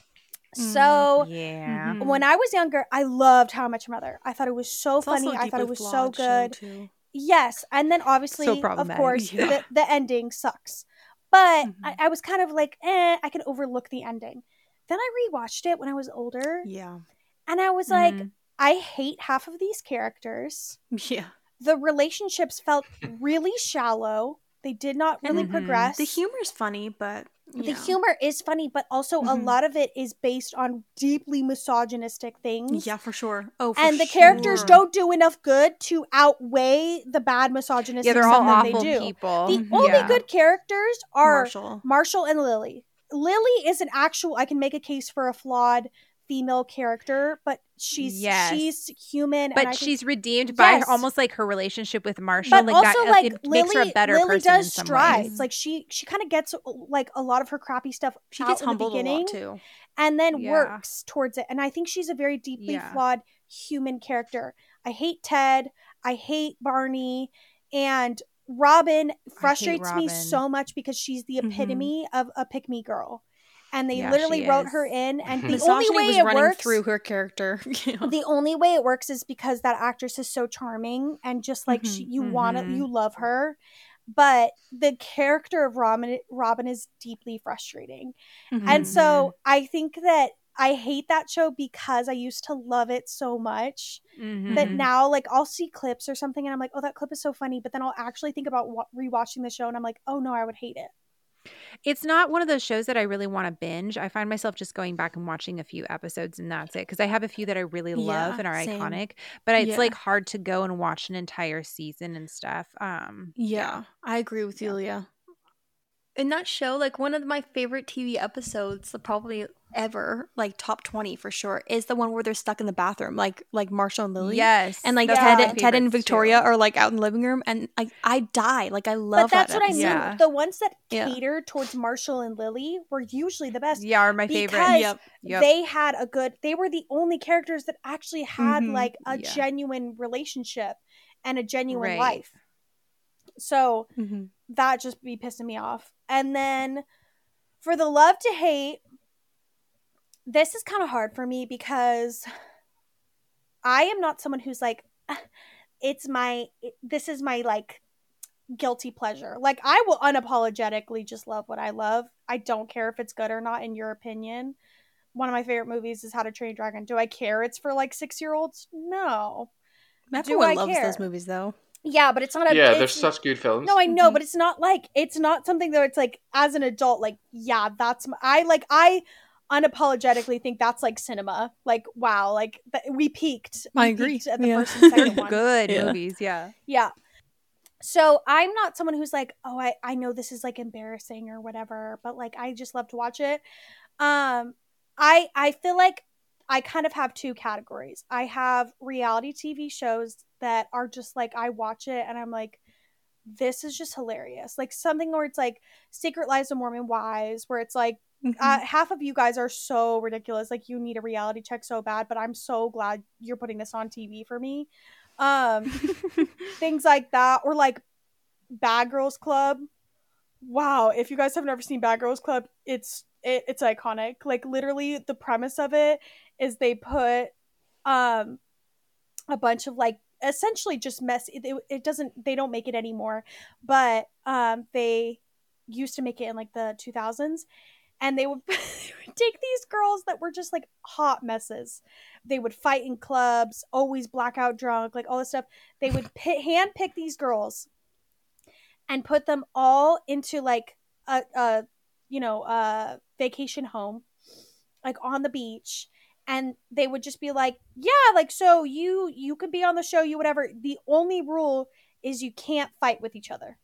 So when I was younger, I loved How I Met Your Mother. I thought it was so funny. I thought it was so good. Yes, and then obviously, of course, the ending sucks. But I was kind of like, I can overlook the ending. Then I rewatched it when I was older. Yeah. And I was like, I hate half of these characters. Yeah. The relationships felt really shallow. They did not really progress. The humor's funny, but the humor is funny, but also a lot of it is based on deeply misogynistic things. Yeah, for sure. Oh, for and the characters don't do enough good to outweigh the bad misogynistic stuff that they do. People. The only good characters are Marshall and Lily. Lily is an actual, I can make a case for a flawed female character, but she's human, but she's redeemed by almost like her relationship with Marshall. But like also, that, like, it makes her a better Lily person does in some strides. ways. Like she kind of gets like a lot of her crappy stuff. She gets humbled a lot too, and then works towards it. And I think she's a very deeply flawed human character. I hate Ted. I hate Barney, and Robin frustrates me so much because she's the epitome of a pick-me girl. And they literally wrote her in, and the only way it works through her character. The only way it works is because that actress is so charming, and just like you love her. But the character of Robin is deeply frustrating, and so I think that I hate that show because I used to love it so much that now, like, I'll see clips or something, and I'm like, oh, that clip is so funny, but then I'll actually think about rewatching the show, and I'm like, oh no, I would hate it. It's not one of those shows that I really want to binge. I find myself just going back and watching a few episodes and that's it. Because I have a few that I really love and are iconic. But it's like hard to go and watch an entire season and stuff. I agree with you, Leah. In that show, like one of my favorite TV episodes, probably ever, like top 20 for sure, is the one where they're stuck in the bathroom, like Marshall and Lily. Yes, and like Ted and Victoria are like out in the living room, and I die. Like I love that. But that's what I mean. Yeah. The ones that cater towards Marshall and Lily were usually the best. Yeah, are my favorite. Because they had they were the only characters that actually had like a genuine relationship and a genuine life. So that just be pissing me off. And then for the love to hate, this is kind of hard for me because I am not someone who's like, this is my like guilty pleasure. Like I will unapologetically just love what I love. I don't care if it's good or not in your opinion. One of my favorite movies is How to Train Your Dragon. Do I care it's for like 6-year-olds? No. Everyone loves those movies though. Yeah, but it's not a... Yeah, there's such good films. No, I know, but it's not something that it's like, as an adult, like, yeah, that's... I unapologetically think that's like cinema. Like, wow, like, we peaked. I agree. Peaked at the first and second one. Good movies, yeah. Yeah. So I'm not someone who's like, oh, I know this is like embarrassing or whatever, but like, I just love to watch it. I feel like I kind of have two categories. I have reality TV shows that are just like, I watch it and I'm like, this is just hilarious. Like something where it's like Secret Lives of Mormon Wives, where it's like, half of you guys are so ridiculous. Like, you need a reality check so bad, but I'm so glad you're putting this on TV for me. Things like that, or like Bad Girls Club. Wow, if you guys have never seen Bad Girls Club, it's iconic. Like, literally the premise of it is they put a bunch of like essentially just they don't make it anymore, but they used to make it in like the 2000s, and they would take these girls that were just like hot messes. They would fight in clubs, always blackout drunk, like all this stuff. They would hand pick these girls and put them all into like a vacation home, like on the beach. And they would just be like, yeah, like, so you could be on the show, you whatever. The only rule is you can't fight with each other.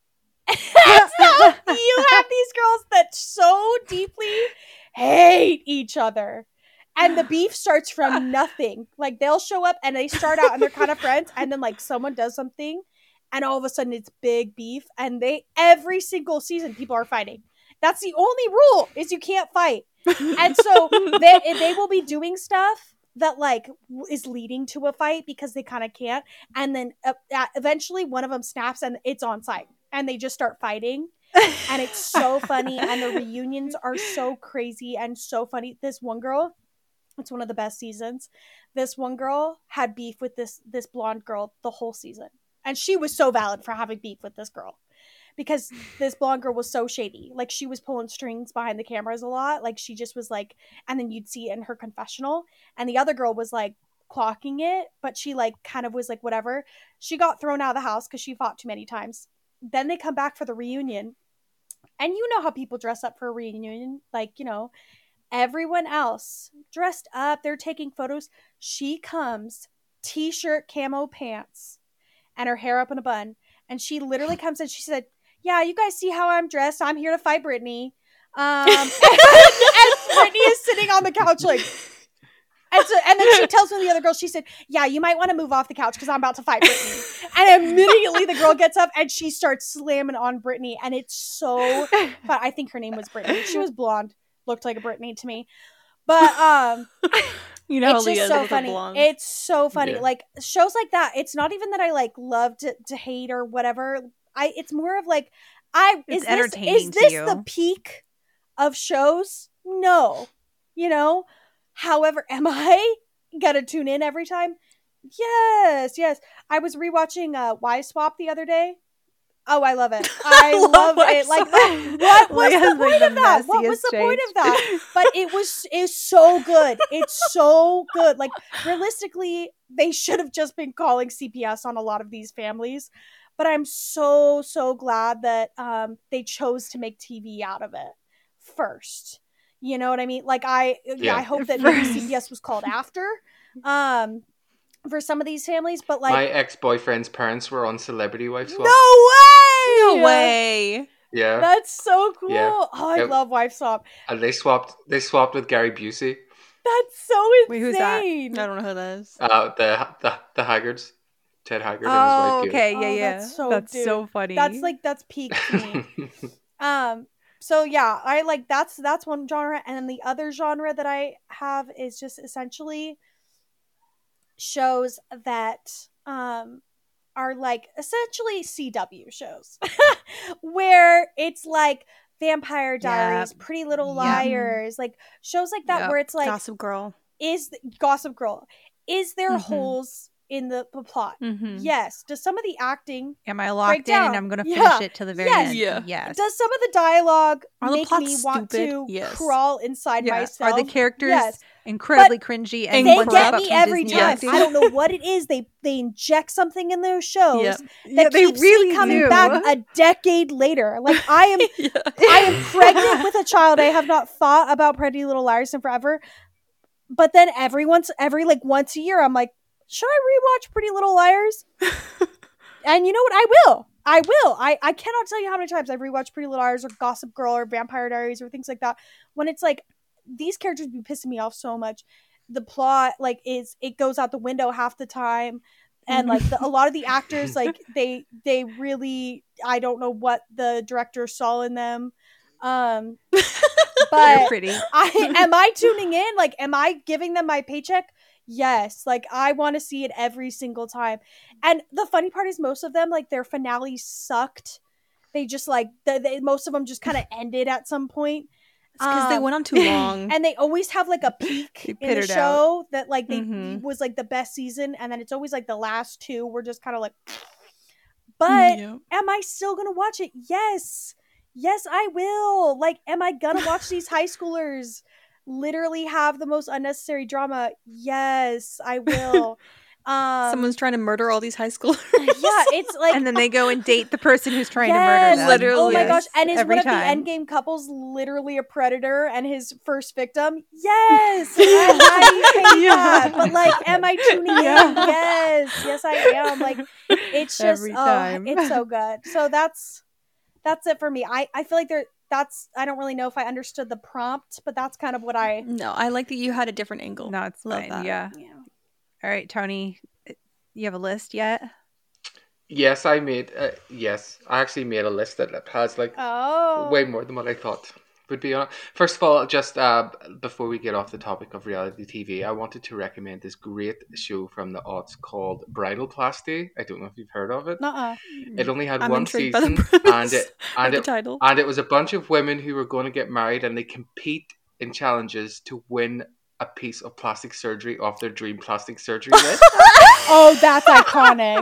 So you have these girls that so deeply hate each other. And the beef starts from nothing. Like, they'll show up and they start out and they're kind of friends. And then like someone does something and all of a sudden it's big beef. And every single season people are fighting. That's the only rule, is you can't fight. And so they will be doing stuff that like is leading to a fight because they kind of can't. And then eventually one of them snaps and it's on site and they just start fighting. And it's so funny. And the reunions are so crazy and so funny. This one girl, it's one of the best seasons. This one girl had beef with this blonde girl the whole season. And she was so valid for having beef with this girl. Because this blonde girl was so shady. Like, she was pulling strings behind the cameras a lot. Like, she just was like, and then you'd see it in her confessional. And the other girl was like clocking it, but she like kind of was like, whatever. She got thrown out of the house because she fought too many times. Then they come back for the reunion. And you know how people dress up for a reunion. Like, you know, everyone else dressed up. They're taking photos. She comes, t-shirt, camo pants, and her hair up in a bun. And she literally comes in. She said, yeah, you guys see how I'm dressed? I'm here to fight Brittany. And Brittany is sitting on the couch like, and then she tells me the other girl, she said, yeah, you might want to move off the couch because I'm about to fight Brittany. And immediately the girl gets up and she starts slamming on Brittany. And it's so, but I think her name was Brittany. She was blonde, looked like a Brittany to me. But you know, it's just so funny. It's so funny. Yeah. Like, shows like that, it's not even that I like love to hate or whatever. It's more of like, is this the peak of shows? No. You know? However, am I gonna tune in every time? Yes. I was rewatching Wives Swap the other day. Oh, I love it. I love it. Like, what was the point of that? What was the point of that? But it's so good. It's so good. Like, realistically, they should have just been calling CPS on a lot of these families. But I'm so, so glad that they chose to make TV out of it first. You know what I mean? Like, I hope that maybe CPS was called after for some of these families. But like, my ex-boyfriend's parents were on Celebrity Wife Swap. No way! Yeah, that's so cool. Yeah. Oh, I love Wife Swap. And they swapped with Gary Busey. That's so insane. Wait, who's that? I don't know who that is. The Haggards. Ted Haggard and his wife. Okay, yeah. That's so funny. That's peak to me. So yeah, I like that's one genre, and then the other genre that I have is just essentially shows that are like essentially CW shows where it's like Vampire Diaries, Pretty Little Liars, like shows like that where it's like Gossip Girl. Is there holes in the plot? Yes. Does some of the acting am I locked in and I'm gonna finish it to the very end? Yes. Does some of the dialogue make me want to crawl inside myself? Are the characters incredibly cringy, and they get me every time. Disney. I don't know what it is. They inject something in those shows that they keeps really me coming do. back a decade later. Like I am pregnant with a child. I have not thought about Pretty Little Liars in forever. But then every once a year, I'm like, should I rewatch Pretty Little Liars? And you know what? I will. I cannot tell you how many times I've rewatched Pretty Little Liars or Gossip Girl or Vampire Diaries or things like that. When it's like, these characters be pissing me off so much. The plot, like, it goes out the window half the time. And, like, a lot of the actors, like, they really, I don't know what the director saw in them. But pretty. Am I tuning in? Like, am I giving them my paycheck? Yes. Like, I want to see it every single time. And the funny part is most of them, like, their finales sucked. They just, like, most of them just kind of ended at some point. It's because they went on too long. And they always have, like, a peak in the show that, like, was, like, the best season. And then it's always, like, the last two were just kind of like... But am I still going to watch it? Yes. Yes, I will. Like, am I going to watch these high schoolers literally have the most unnecessary drama? Yes, I will. Someone's trying to murder all these high schoolers. Yeah, it's like, and then they go and date the person who's trying to murder them. Literally. Oh my gosh! And is every one of time. the endgame couples literally a predator and his first victim? Yes, I hate that. But like, am I tuning in? Yes, I am. Like, it's just Every time. it's so good. So that's it for me. I feel like I don't really know if I understood the prompt, but that's kind of what I... No, I like that you had a different angle. No, it's Love fine. that. Yeah. All right, Tony, you have a list yet? Yes, I actually made a list that has like way more than what I thought would be on. First of all, just before we get off the topic of reality TV, I wanted to recommend this great show from the aughts called Bridalplasty. I don't know if you've heard of it. It only had one season, and it was a bunch of women who were going to get married, and they compete in challenges to win a piece of plastic surgery off their dream plastic surgery list. Oh, that's iconic.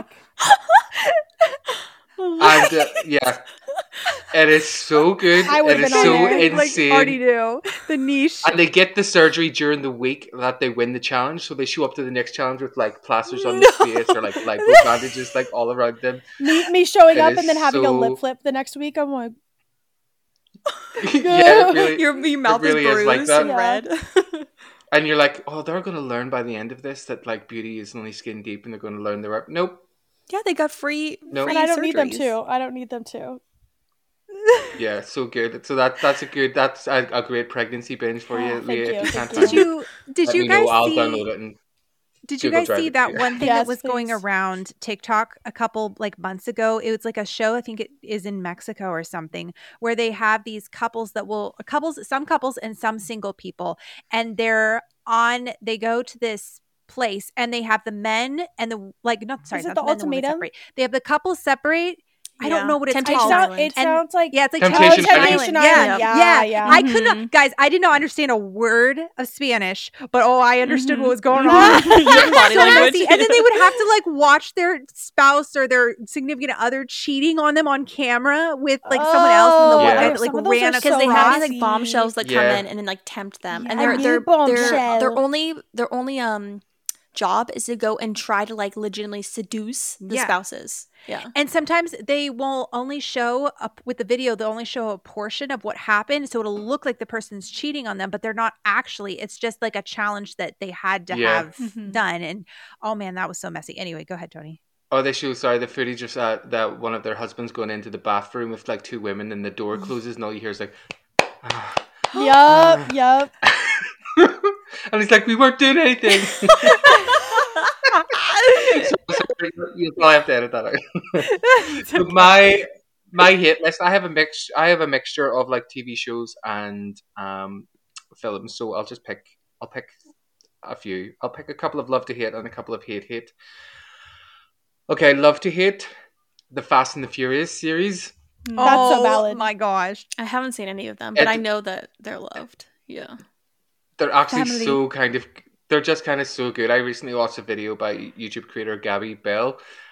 And it is so good. It is so insane. Like, already do the niche. And they get the surgery during the week that they win the challenge, so they show up to the next challenge with like plasters on their face or like lipo bandages like all around them. Me showing up and then having a lip flip the next week. I'm like, yeah, really, your mouth really is bruised like that. and red. And you're like, oh, they're going to learn by the end of this that like beauty is only skin deep, and they're going to learn their art. Nope. Yeah, they got free. Nope. And I don't need them to. I don't need them to. Yeah, so good. So that's a great pregnancy binge for you, Leah. If you can't Did you guys see? I'll download it. And did you guys see that one thing that was going around TikTok a couple like months ago? It was like a show, I think it is in Mexico or something, where they have these couples some couples and some single people, and they go to this place and they have the men and the ultimatum. They have the couples separate. I don't know what it's called. It sounds like it's like Temptation Island. Yeah. I could not, guys. I did not understand a word of Spanish, but I understood what was going on. Body language. And then they would have to like watch their spouse or their significant other cheating on them on camera with like someone else, and the one that like ran because they have these like bombshells that come in and then like tempt them, and their only job is to go and try to like legitimately seduce the spouses. Yeah. And sometimes they will only show up with the video, they'll only show a portion of what happened. So it'll look like the person's cheating on them, but they're not actually. It's just like a challenge that they had to have done. And oh man, that was so messy. Anyway, go ahead, Tony. Oh, they show, the footage of that one of their husbands going into the bathroom with like two women and the door closes and all you hear is like, Yup. And he's like, we weren't doing anything. You'll probably have to edit that out. So my hit list, I have a mixture of like TV shows and films. So I'll pick a few. I'll pick a couple of love to hate and a couple of hate. Okay, love to hate, the Fast and the Furious series. That's so valid. Oh my gosh. I haven't seen any of them, but I know that they're loved. Yeah. They're actually they're just kind of so good. I recently watched a video by YouTube creator Gabby Bell,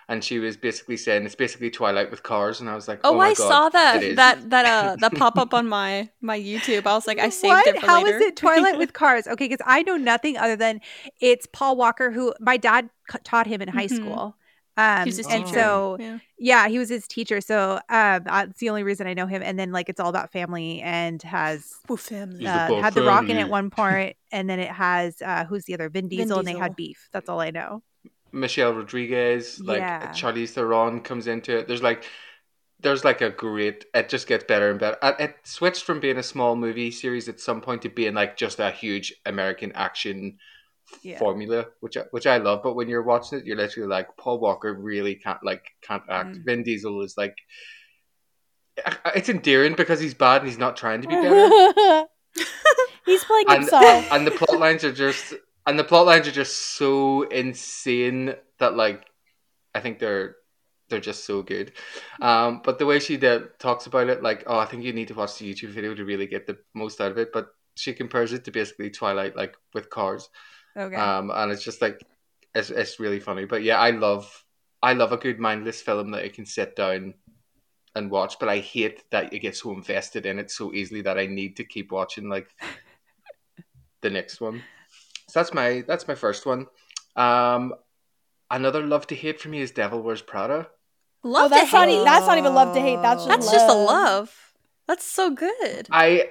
and she was basically saying it's basically Twilight with cars, and I was like, oh my I God, saw that it is. that pop up on my YouTube. I was like, I saved it for How later. is it Twilight with cars? Okay, because I know nothing other than it's Paul Walker, who my dad taught him in high school. He's his and teacher. So yeah, he was his teacher. So that's the only reason I know him. And then like it's all about family, and has family. had The Rock in it at one part, and then it has who's the other, Vin Diesel, and they had beef. That's all I know. Michelle Rodriguez, like Charlize Theron comes into it. There's like a great. It just gets better and better. It switched from being a small movie series at some point to being like just a huge American action formula, which I love. But when you're watching it, you're literally like, Paul Walker really can't act. Vin Diesel is like, it's endearing because he's bad and he's not trying to be better. He's playing himself, and the plot lines are just so insane that like I think they're just so good. But the way she talks about it, like, I think you need to watch the YouTube video to really get the most out of it. But she compares it to basically Twilight, like with cars. Okay. And it's just like it's really funny. But yeah, I love a good mindless film that I can sit down and watch. But I hate that you get so invested in it so easily that I need to keep watching like the next one. So that's my first one. Another love to hate for me is Devil Wears Prada. That's not even love to hate. That's just a love. That's so good. I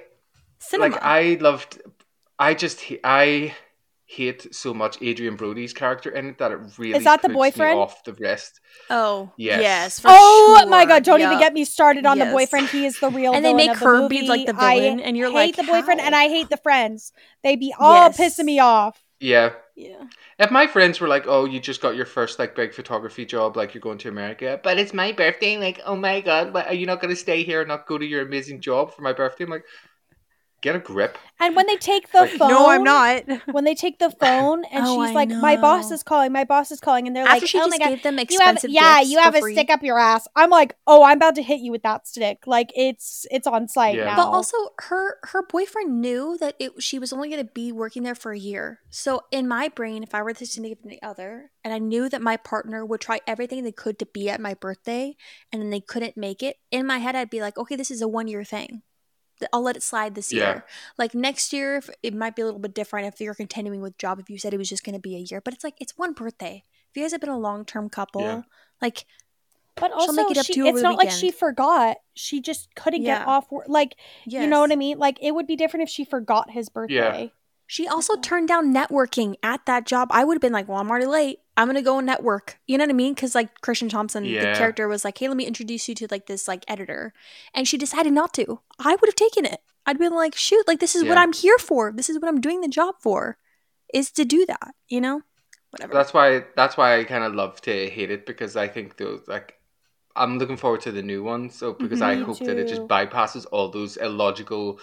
hate so much Adrian Brody's character in it that it really is that the puts boyfriend me off the rest. Oh yes, for sure. My God! Don't even get me started on the boyfriend. He is the real and villain. They make of the her movie. be like the villain, and you're like, I hate the boyfriend and I hate the friends. They be all pissing me off. Yeah. If my friends were like, "Oh, you just got your first like big photography job, like you're going to America, but it's my birthday," like, "Oh my God, are you not going to stay here and not go to your amazing job for my birthday?" I'm like, get a grip. And when they take the phone, no, I'm not. When they take the phone and she's like, "My boss is calling," and they're after like, she "Oh just my God, gave them expensive you have a stick up your ass." I'm like, "Oh, I'm about to hit you with that stick." Like it's on site now. But also, her boyfriend knew that she was only going to be working there for a year. So in my brain, if I were the significant other, and I knew that my partner would try everything they could to be at my birthday, and then they couldn't make it, in my head, I'd be like, "Okay, this is a 1-year thing. I'll let it slide this year. Like next year, it might be a little bit different if you're continuing with job. If you said it was just going to be a year, but it's like it's one birthday. If you guys have been a long-term couple, like, but also she'll make it up to you it's over not the like weekend. she forgot. She just couldn't get off work. Like, you know what I mean? Like, it would be different if she forgot his birthday. Yeah. She also turned down networking at that job. I would have been like, well, I'm already late. I'm going to go and network. You know what I mean? Because like Christian Thompson, the character was like, hey, let me introduce you to like this like editor. And she decided not to. I would have taken it. I'd be like, shoot, like this is what I'm here for. This is what I'm doing the job for, is to do that, you know? Whatever. That's why I kind of love to hate it, because I think those like I'm looking forward to the new one. So because I hope that it just bypasses all those illogical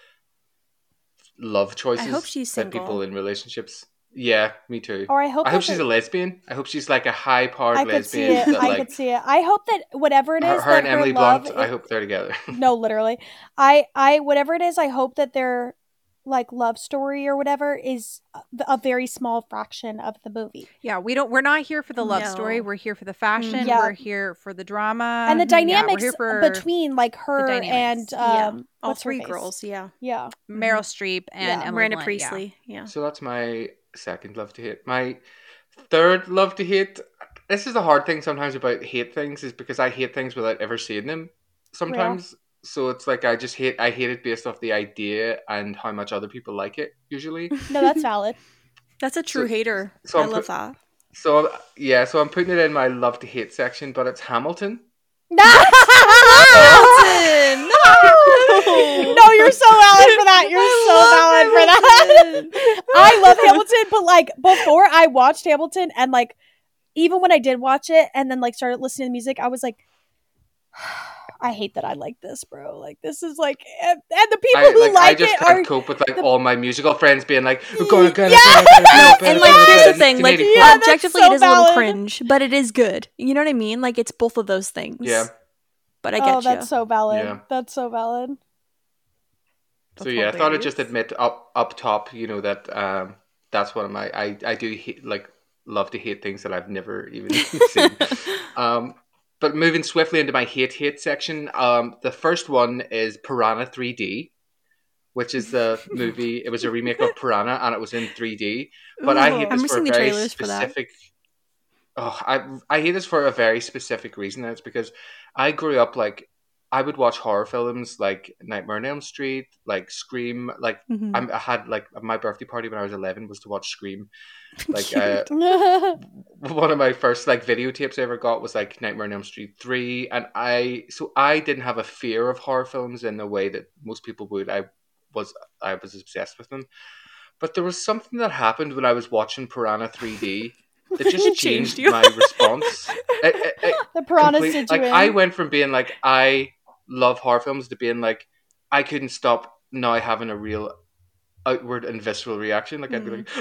love choices I hope she's single. that people in relationships. Yeah, me too. Or I hope she's a lesbian. I hope she's like a high-powered lesbian. I could see it. I hope that whatever it is, her and Emily Blunt, I hope they're together. No, literally. I whatever it is, I hope that their like love story or whatever is a very small fraction of the movie. Yeah, we're not here for the love story. We're here for the fashion. We're here for the drama and the dynamics between like her and all three girls. Yeah. Meryl Streep and Emily Miranda Blunt, Priestley. Yeah. So that's my second love to hate. My third love to hate. This is the hard thing sometimes about hate things, is because I hate things without ever seeing them. Sometimes. Yeah. So it's like I hate it based off the idea and how much other people like it, usually. No, that's valid. That's a true hater. So I love that. So I'm putting it in my love to hate section, but it's Hamilton. No! Hamilton! No, you're so valid for that. You're so valid for that. I love Hamilton, but like before I watched Hamilton, and like even when I did watch it and then like started listening to music, I was like, I hate that I like this, bro. Like, this is like, and the people who like it are... I just cope with like all my musical friends being like, we're going to and like, here's the thing, like, objectively it is a little cringe, but it is good. You know what I mean? Like, it's both of those things. Yeah. But I get you. Oh, that's so valid. Yeah. That's so valid. So yeah, I thought I'd just admit up top, you know, that that's one of my, I do hate, like, love to hate things that I've never even seen. But moving swiftly into my hate section, the first one is Piranha 3D, which is the movie. It was a remake of Piranha, and it was in 3D. But I hate this for a very specific. I hate this for a very specific reason. And it's because I grew up like I would watch horror films like Nightmare on Elm Street, like Scream. Like I had like my birthday party when I was 11 was to watch Scream. Like one of my first like videotapes I ever got was like Nightmare on Elm Street 3, and I didn't have a fear of horror films in the way that most people would. I was obsessed with them, but there was something that happened when I was watching Piranha 3D. It just changed my response. The Piranha situation. Like I went from being like I love horror films to being like I couldn't stop now having a real outward and visceral reaction. Like I'd be like,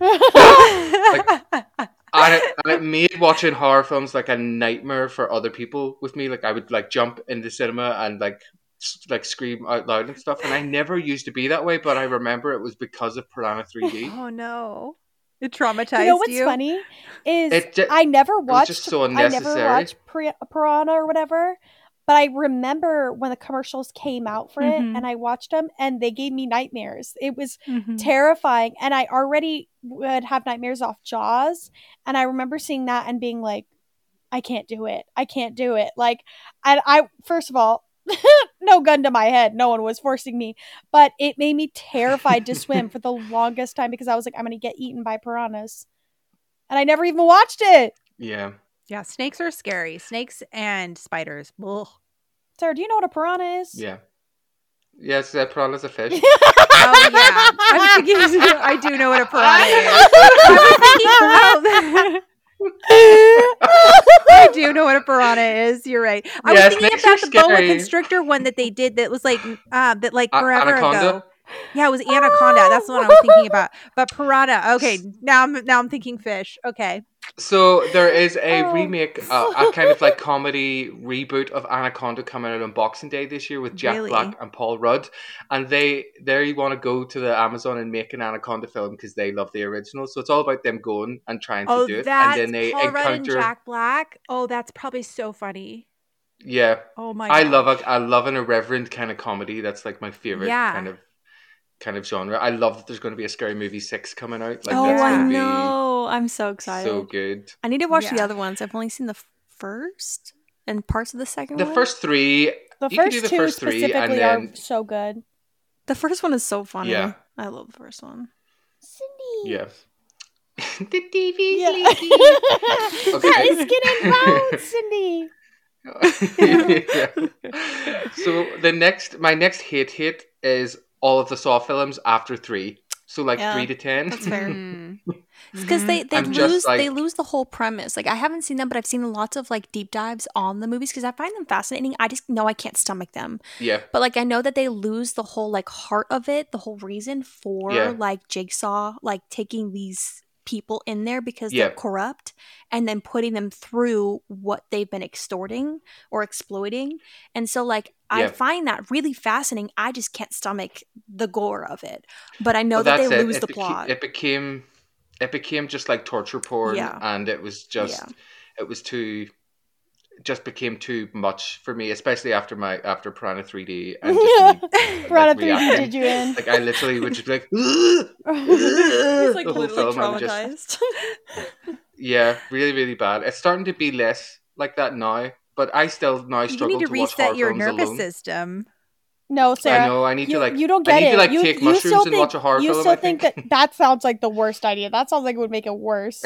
and it made watching horror films like a nightmare for other people with me. Like I would like jump in the cinema and like scream out loud and stuff. And I never used to be that way, but I remember it was because of Piranha 3D. Oh no. It traumatized you. You know what's funny is I never watched Piranha or whatever, but I remember when the commercials came out for it and I watched them and they gave me nightmares. It was terrifying, and I already would have nightmares off Jaws, and I remember seeing that and being like, I can't do it. Like, and I first of all, no gun to my head. No one was forcing me. But it made me terrified to swim for the longest time because I was like, I'm going to get eaten by piranhas. And I never even watched it. Yeah. Yeah, snakes are scary. Snakes and spiders. Ugh. Sarah, do you know what a piranha is? Yeah. Yes, piranha's a fish. Oh, yeah. I do know what a piranha is. I was thinking, I do know what a piranha is. You're right. I was thinking about the boa constrictor one that they did that was like that like forever ago. Yeah, it was anaconda. That's the one I was thinking about. But piranha. Okay, now I'm thinking fish. Okay. So there is a remake, a kind of like comedy reboot of Anaconda coming out on Boxing Day this year with Jack Black and Paul Rudd, and they want to go to the Amazon and make an Anaconda film because they love the original. So it's all about them going and trying to do it, and then they Paul Rudd and Jack Black. Oh, that's probably so funny. Yeah. Oh my! I love an irreverent kind of comedy. That's like my favorite kind of genre. I love that there's going to be a Scary Movie 6 coming out. Like, that's I know. I'm so excited. So good. I need to watch the other ones. I've only seen the first and parts of the second one. The first three. The first three and then are so good. The first one is so funny. Yeah. I love the first one. Cindy. Yeah. The TV's leaking. That is getting round, Cindy. Yeah. So my next hate is all of the Saw films after 3. So like 3 to 10. That's fair. It's because they lose the whole premise. Like I haven't seen them, but I've seen lots of like deep dives on the movies because I find them fascinating. I just know I can't stomach them. Yeah. But like I know that they lose the whole like heart of it, the whole reason for like Jigsaw like taking these people in there because they're corrupt and then putting them through what they've been extorting or exploiting. And so like I find that really fascinating. I just can't stomach the gore of it. But I know that they lose the plot. It became just like torture porn, and it was just became too much for me, especially after Piranha 3D and just Piranha 3D did you in? Like I literally would just be like He's like literally traumatized. Yeah, really, really bad. It's starting to be less like that now, but I still now struggle to watch horror films alone. You need to reset your nervous system. No, Sarah. I know. I need to like. You don't get it. I need to take mushrooms and watch a horror film. You still think that sounds like the worst idea. That sounds like it would make it worse.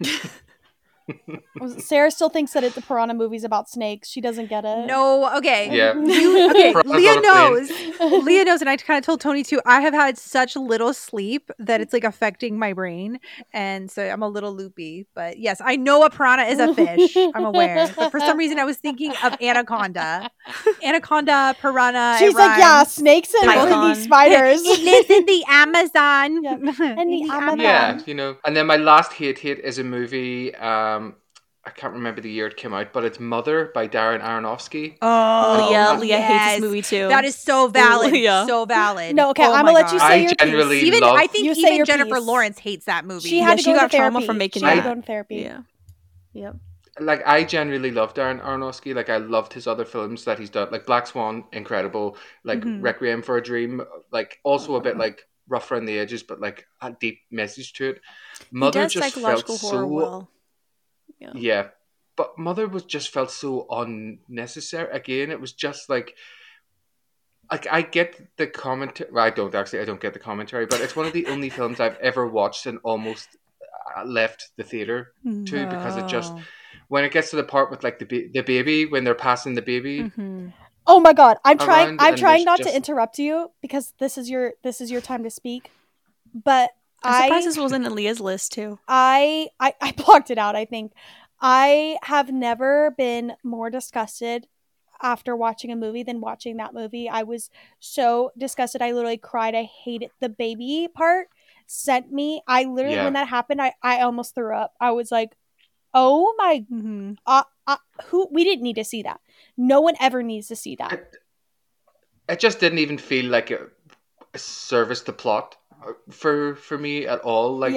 Sarah still thinks that the Piranha movie's about snakes. She doesn't get it. No, okay. Yeah. Leah knows, and I kind of told Tony too, I have had such little sleep that it's like affecting my brain. And so I'm a little loopy. But yes, I know a piranha is a fish. I'm aware. But for some reason I was thinking of anaconda. Anaconda, piranha. She's like, yeah, snakes and both of these spiders. It lives in the Amazon. And the Amazon. Yeah, And then my last hate is a movie I can't remember the year it came out, but it's Mother by Darren Aronofsky. Oh yeah, Leah hates this movie too. That is so valid. So valid. No, okay, I'm gonna let you say your piece. I think even Jennifer Lawrence hates that movie. She had to go to trauma from making that. She had to go to therapy. Yeah. Yep. Like, I genuinely love Darren Aronofsky. Like, I loved his other films that he's done. Like, Black Swan, incredible. Like, Requiem for a Dream. Like, also a bit, like, rough around the edges, but, like, a deep message to it. Mother just felt so... Yeah. But Mother felt so unnecessary. Again, it was just, like... I get the commentary... Well, I don't get the commentary, but it's one of the only films I've ever watched and almost left the theater to, because it just... When it gets to the part with, like, the baby, when they're passing the baby... Oh my god, I'm trying not to interrupt you, because this is your time to speak. But I'm surprised this wasn't in Leah's list too. I blocked it out, I think. I have never been more disgusted after watching a movie than watching that movie. I was so disgusted. I literally cried. I hated the baby part. I literally, when that happened, I almost threw up. I was like, oh my, we didn't need to see that. No one ever needs to see that. It just didn't even feel like a service to plot for me at all. Like,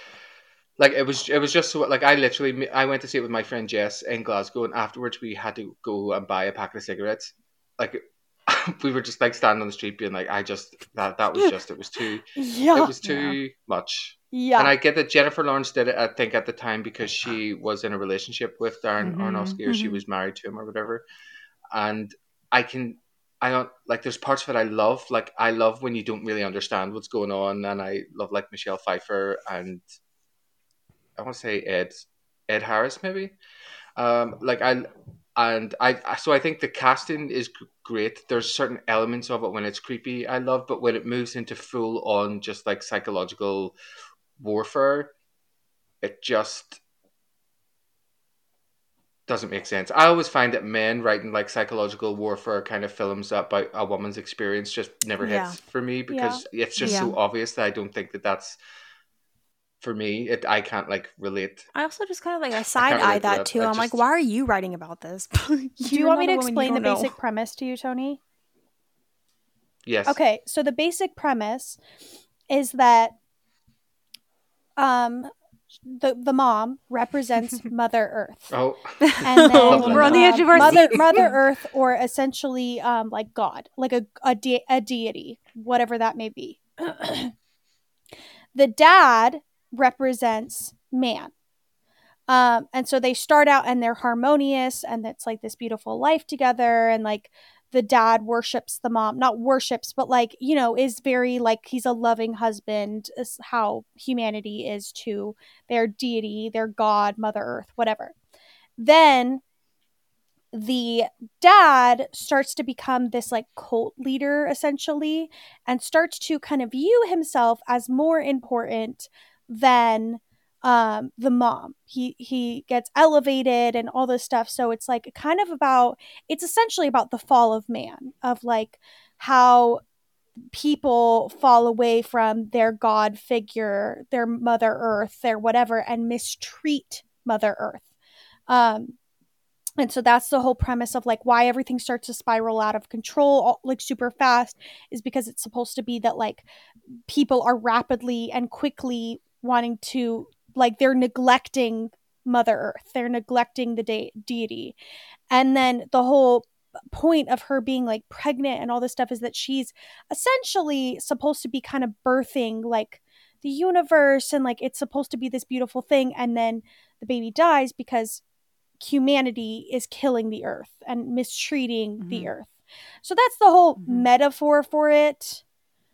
it was just so, like, I went to see it with my friend Jess in Glasgow, and afterwards we had to go and buy a pack of cigarettes. Like, we were just, like, standing on the street being like, it was too much. Yeah. And I get that Jennifer Lawrence did it, I think, at the time because she was in a relationship with Darren Aronofsky, or she was married to him or whatever. And there's parts of it I love. Like, I love when you don't really understand what's going on, and I love, like, Michelle Pfeiffer and I want to say Ed Harris, maybe. So I think the casting is great. There's certain elements of it when it's creepy I love, but when it moves into full on just, like, psychological warfare, it just doesn't make sense. I always find that men writing, like, psychological warfare kind of films about a woman's experience just never hits for me, because it's just so obvious that I don't think that that's for me. I can't, like, relate. I also just kind of, like, side eye that too. I'm like, why are you writing about this? Do you want me to explain the basic premise to you, Tony? Yes. Okay, so the basic premise is that the mom represents Mother Earth. Oh, and then we're on the edge of our Mother Earth, or essentially like God, like a deity, whatever that may be. The dad represents man. And so they start out and they're harmonious, and it's like this beautiful life together, and like the dad worships the mom, not worships, but like, you know, is very like, he's a loving husband, is how humanity is to their deity, their God, Mother Earth, whatever. Then the dad starts to become this like cult leader essentially, and starts to kind of view himself as more important than the mom. He gets elevated and all this stuff. So it's like kind of it's essentially about the fall of man, of like how people fall away from their God figure, their Mother Earth, their whatever, and mistreat Mother Earth. And so that's the whole premise of like why everything starts to spiral out of control like super fast, is because it's supposed to be that like people are rapidly and quickly wanting to, like, they're neglecting Mother Earth. They're neglecting the deity. And then the whole point of her being like pregnant and all this stuff is that she's essentially supposed to be kind of birthing like the universe, and like it's supposed to be this beautiful thing. And then the baby dies because humanity is killing the earth and mistreating the earth. So that's the whole metaphor for it.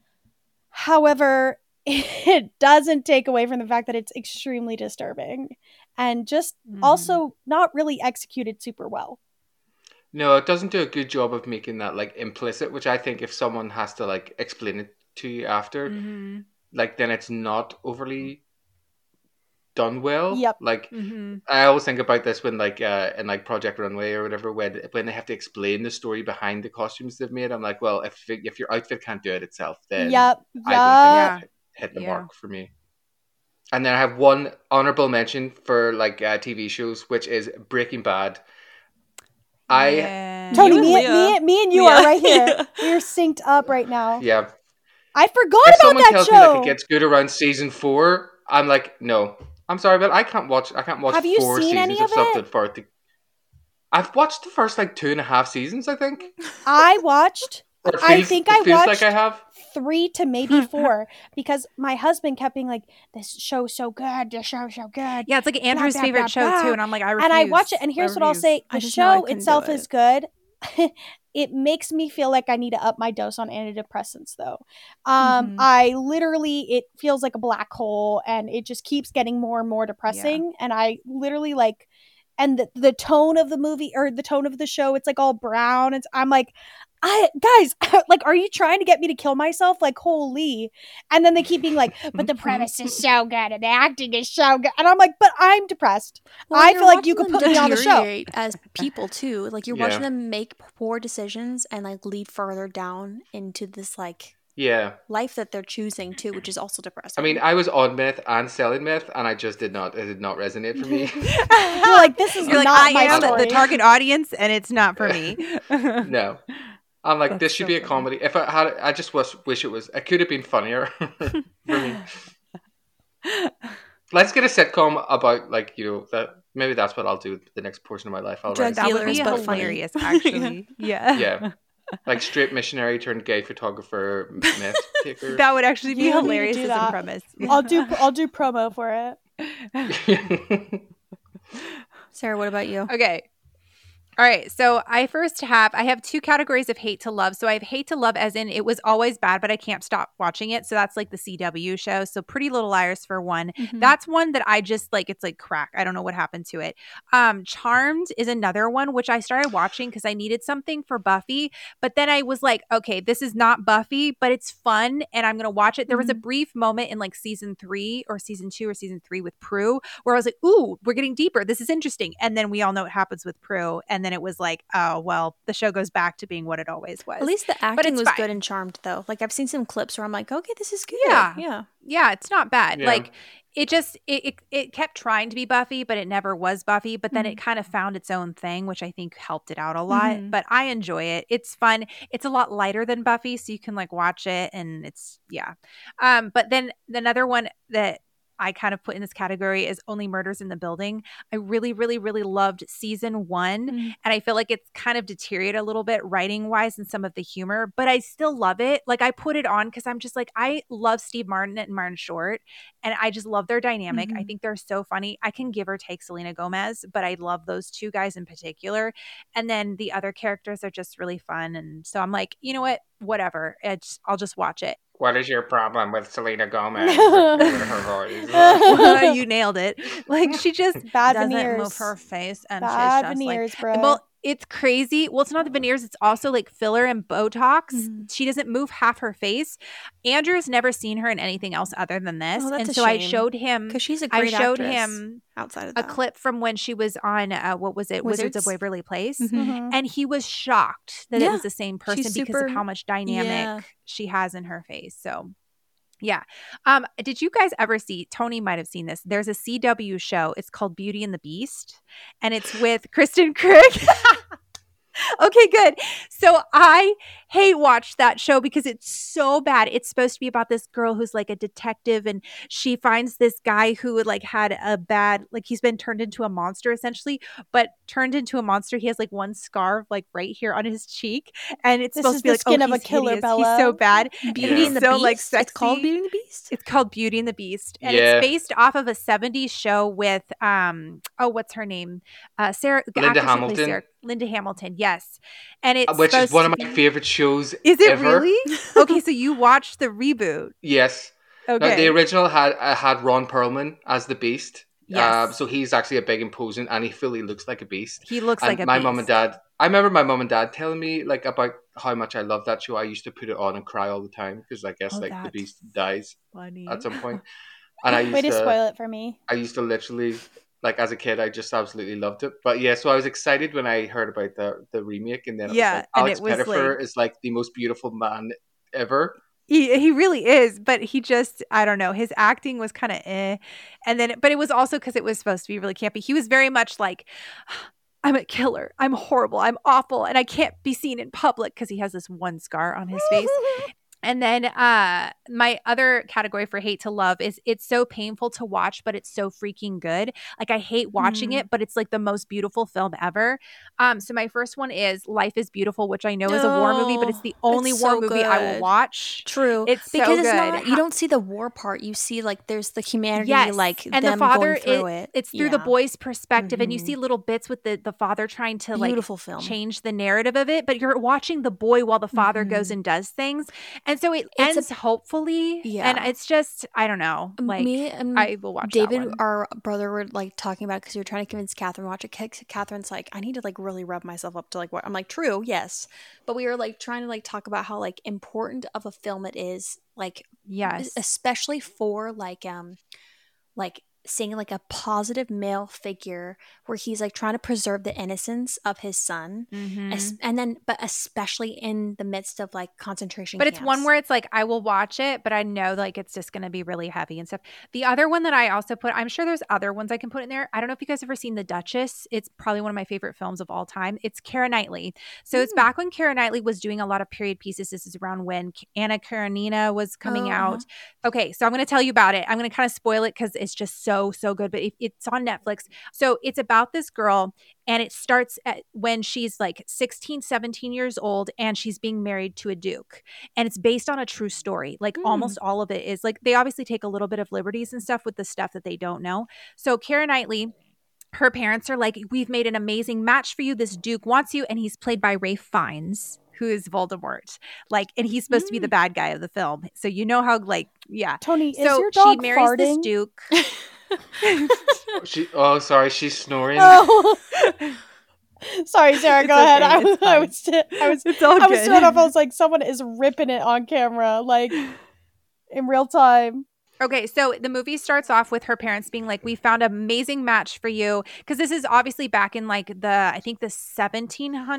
However, it doesn't take away from the fact that it's extremely disturbing and just also not really executed super well. No, it doesn't do a good job of making that like implicit, which I think if someone has to like explain it to you after, like then it's not overly done well. Yep. Like I always think about this when like in like Project Runway or whatever, when they have to explain the story behind the costumes they've made. I'm like, well, if your outfit can't do it itself, then I don't think it hit the mark for me. And then I have one honorable mention for like TV shows, which is Breaking Bad. Tony, me and you are right here. We're synced up right now. Yeah. I forgot if about someone that tells show. me like it gets good around season 4, I'm like, no. I'm sorry, but I can't watch Have you 4 seen seasons any of something for it to... I've watched the first like 2.5 seasons, I think. I watched I watched like I have 3 to maybe 4 because my husband kept being like, "This show's so good. This show's so good." Yeah, it's like Andrew's favorite show too, and I'm like, I refuse. And I watch it, and here's what I'll say: the show itself is good. It makes me feel like I need to up my dose on antidepressants, though. I literally, it feels like a black hole, and it just keeps getting more and more depressing. And I literally like, and the tone of the movie or the tone of the show, it's like all brown. I'm like, guys, like, are you trying to get me to kill myself? Like, holy. And then they keep being like, but the premise is so good and the acting is so good. And I'm like, but I'm depressed. Well, I feel like you could put me on the show. As people too. Like, you're watching them make poor decisions and like lead further down into this like life that they're choosing too, which is also depressing. I mean, I was on meth and selling meth, and I just it did not resonate for me. You're like, this is not my story. The target audience, and it's not for me. No. I'm like, this should be a comedy. If I had it, I just wish it was. It could have been funnier for me. Let's get a sitcom about, like, you know, that. Maybe that's what I'll do the next portion of my life. That would be hilarious, actually. Yeah. Like straight missionary turned gay photographer, meth taker. That would actually be hilarious as a premise. I'll do promo for it. Sarah, what about you? Okay. All right, so I have 2 categories of hate to love. So I have hate to love as in it was always bad, but I can't stop watching it. So that's like the CW show. So Pretty Little Liars for one. Mm-hmm. That's one that I just like, it's like crack. I don't know what happened to it. Charmed is another one, which I started watching because I needed something for Buffy. But then I was like, okay, this is not Buffy, but it's fun and I'm going to watch it. There was a brief moment in like season 3 or season 2 or season 3 with Prue where I was like, ooh, we're getting deeper. This is interesting. And then we all know what happens with Prue. And then it was like, oh, well, the show goes back to being what it always was. At least the acting was good and Charmed, though. Like, I've seen some clips where I'm like, okay, this is good. Yeah, it's not bad. Yeah. Like, it just, it kept trying to be Buffy, but it never was Buffy. But then it kind of found its own thing, which I think helped it out a lot. But I enjoy it. It's fun. It's a lot lighter than Buffy, so you can, like, watch it. And it's, but then another one that I kind of put in this category is Only Murders in the Building. I really, really, really loved season 1. And I feel like it's kind of deteriorated a little bit writing wise and some of the humor, but I still love it. Like, I put it on because I'm just like, I love Steve Martin and Martin Short, and I just love their dynamic. I think they're so funny. I can give or take Selena Gomez, but I love those 2 guys in particular. And then the other characters are just really fun. And so I'm like, you know what? Whatever. I'll just watch it. What is your problem with Selena Gomez? Her voice. You nailed it. Like, she just doesn't move her face, and bad she's just veneers, like, bro. Well, it's crazy. Well, it's not the veneers; it's also like filler and Botox. She doesn't move half her face. Andrew's never seen her in anything else other than this, and so I showed him because she's a great actress. I showed him outside of that. A clip from when she was on what was it, Wizards of Waverly Place, and he was shocked that it was the same person because of how much dynamic she has in her face. So. Yeah. Did you guys ever see, Tony might have seen this, there's a CW show, it's called Beauty and the Beast, and it's with Kristen Krieg. Okay, good. So I hate watch that show because it's so bad. It's supposed to be about this girl who's like a detective, and she finds this guy who like had a bad, like he's been turned into a monster essentially, but turned into a monster. He has like one scar like right here on his cheek, and it's supposed to be like, skin of a killer, hideous. Bella. He's so bad. Beauty and the Beast. Like sexy. It's called Beauty and the Beast. It's called Beauty and the Beast, and it's based off of a '70s show with what's her name? Sarah Linda Hamilton. Linda Hamilton, yes. And it's which is one of my favorite shows. Is it ever. Really? Okay, so you watched the reboot. Yes. Okay. Now, the original had Ron Perlman as the Beast. Yes. So he's actually a big imposing, and he fully looks like a beast. He looks like a my beast. Mom and Dad. I remember my mom and dad telling me like about how much I love that show. I used to put it on and cry all the time because I guess like the Beast dies at some point. And I used way to spoil it for me. I used to literally. Like as a kid, I just absolutely loved it. But yeah, so I was excited when I heard about the remake, and then it was like, Alex Pettyfer is like the most beautiful man ever. He really is, but he just, I don't know, his acting was kind of and then, but it was also because it was supposed to be really campy. He was very much like, I'm a killer, I'm horrible, I'm awful, and I can't be seen in public because he has this one scar on his face. And then my other category for hate to love is it's so painful to watch, but it's so freaking good. Like I hate watching it, but it's like the most beautiful film ever. So my first one is Life is Beautiful, which I know is a war movie, but it's the only war movie I will watch. True. It's because so good. It's not, you don't see the war part. You see like there's the humanity, like and them the father going through it. It's through the boy's perspective, and you see little bits with the father trying to beautiful film. Change the narrative of it, but you're watching the boy while the father goes and does things, and so it ends hopefully. And it's just, I don't know. Like me and I will watch David, that one. Our brother, were like talking about it because we were trying to convince Catherine to watch it. Catherine's like, I need to like really rub myself up to like what I'm like. True, yes, but we were like trying to like talk about how like important of a film it is. Like especially for like seeing like a positive male figure where he's like trying to preserve the innocence of his son, and then but especially in the midst of like concentration camps. It's one where it's like I will watch it, but I know like it's just going to be really heavy and stuff. The other one that I also put, I'm sure there's other ones I can put in there. I don't know if you guys have ever seen The Duchess. It's probably one of my favorite films of all time. It's Keira Knightley. So it's back when Keira Knightley was doing a lot of period pieces. This is around when Anna Karenina was coming out. Okay, so I'm going to tell you about it. I'm going to kind of spoil it because it's just so good, but it's on Netflix. So it's about this girl, and it starts when she's like 16, 17 years old, and she's being married to a duke. And it's based on a true story. Like almost all of it is like, they obviously take a little bit of liberties and stuff with the stuff that they don't know. So Keira Knightley, her parents are like, we've made an amazing match for you. This duke wants you. And he's played by Ralph Fiennes, who is Voldemort. Like, and he's supposed to be the bad guy of the film. So you know how like, Tony, so is your dog she marries farting? This duke. Sorry, she's snoring. Sorry, Sarah, go ahead. I was it's all I was thrown off. I was like, someone is ripping it on camera, like in real time. Okay, so the movie starts off with her parents being like, we found an amazing match for you. Because this is obviously back in like I think the 17 or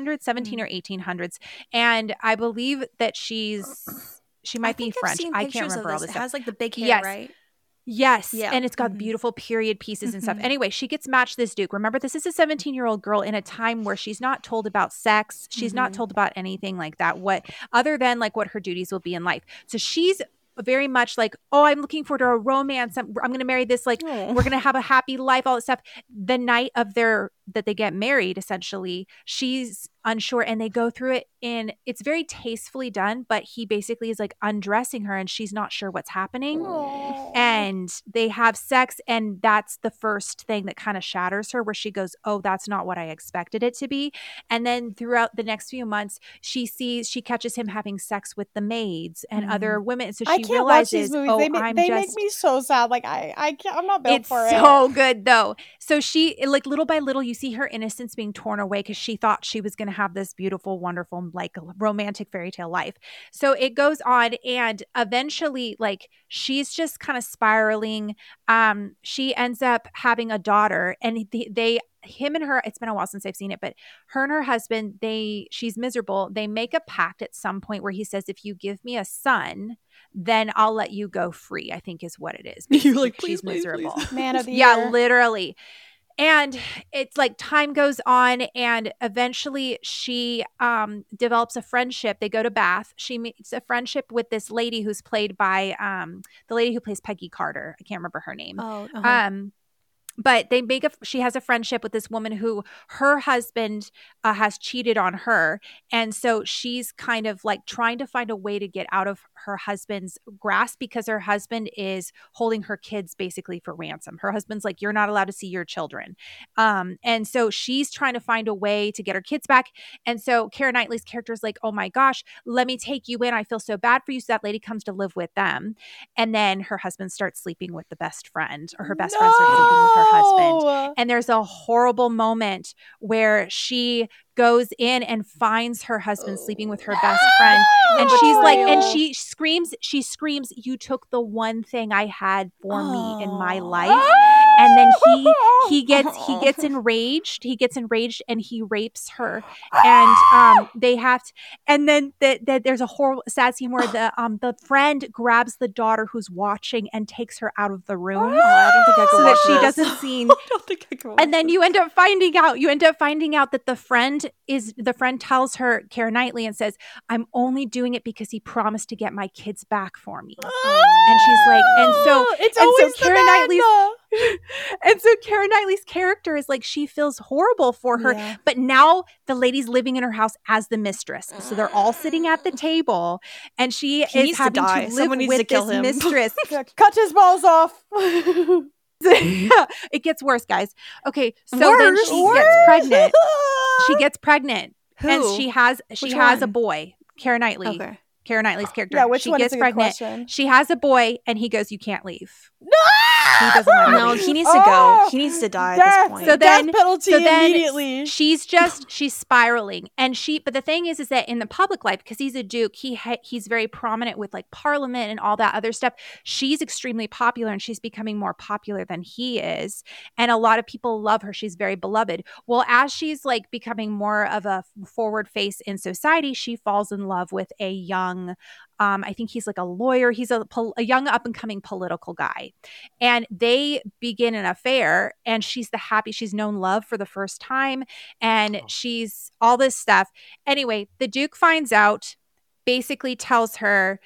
1800s. And I believe that she might be French. I can't remember all this stuff. stuff. It has like the big hair, right? Yes. Yeah. And it's got beautiful period pieces and stuff. Anyway, she gets matched this duke. Remember, this is a 17-year-old girl in a time where she's not told about sex. She's not told about anything like that, other than like what her duties will be in life. So she's very much like, oh, I'm looking forward to a romance. I'm going to marry this, like, we're going to have a happy life, all that stuff. The night of that they get married, essentially, she's unsure, and they go through it it's very tastefully done, but he basically is like undressing her and she's not sure what's happening. Aww. And they have sex, and that's the first thing that kind of shatters her, where she goes, oh, that's not what I expected it to be. And then throughout the next few months, she catches him having sex with the maids and other women. So she realizes, oh, they make me so sad. Like I can't, I'm not built for it. It's so good though. So she, like, little by little, you see her innocence being torn away because she thought she was going to have this beautiful, wonderful, like romantic fairy tale life. So it goes on, and eventually, like, she's just kind of spiraling. She ends up having a daughter, and him and her, it's been a while since I've seen it, but her and her husband, she's miserable. They make a pact at some point where he says, if you give me a son, then I'll let you go free, I think is what it is. You're like, please, she's miserable. Please. Man of the year. Yeah, literally. And it's like time goes on, and eventually she develops a friendship. They go to Bath. She meets a friendship with this lady who's played by the lady who plays Peggy Carter. I can't remember her name. Oh, uh-huh. But she has a friendship with this woman who her husband has cheated on her. And so she's kind of like trying to find a way to get out of her husband's grasp, because her husband is holding her kids basically for ransom. Her husband's like, you're not allowed to see your children. And so she's trying to find a way to get her kids back. And so Keira Knightley's character is like, oh my gosh, let me take you in. I feel so bad for you. So that lady comes to live with them. And then her husband starts sleeping with the best friend, or her best friend starts sleeping with her husband. And there's a horrible moment where she goes in and finds her husband sleeping with her best friend, and she's like, and she screams, you took the one thing I had for me in my life. and then he gets enraged. He gets enraged and he rapes her. And they have to, and then there's a horrible sad scene where the friend grabs the daughter who's watching and takes her out of the room. I don't think I can so watch that she this. doesn't see. I don't think I can watch And then this. you end up finding out that the friend tells her, Keira Knightley, and says, "I'm only doing it because he promised to get my kids back for me." And she's like, and so Keira Knightley's and so Keira Knightley's character is like, she feels horrible for her, but now the lady's living in her house as the mistress. So they're all sitting at the table, and she is having to live with this mistress. Cut his balls off. It gets worse, guys. Okay, so then she gets pregnant. She gets pregnant. Who? And she has a boy. Keira Knightley. Okay. Keira Knightley's character. Yeah, which she one gets is a good pregnant. question? She has a boy, and he goes, "You can't leave." No! He doesn't let her No, leave. he needs to go. He needs to die at this point. So then, death penalty immediately. She's spiraling, but the thing is that in the public life, because he's a duke, he's very prominent with like Parliament and all that other stuff. She's extremely popular, and she's becoming more popular than he is, and a lot of people love her. She's very beloved. Well, as she's like becoming more of a forward face in society, she falls in love with a young. I think he's like a lawyer. He's a young up and coming political guy, and they begin an affair. And she's known love for the first time, and she's all this stuff. Anyway, the Duke finds out, basically tells her,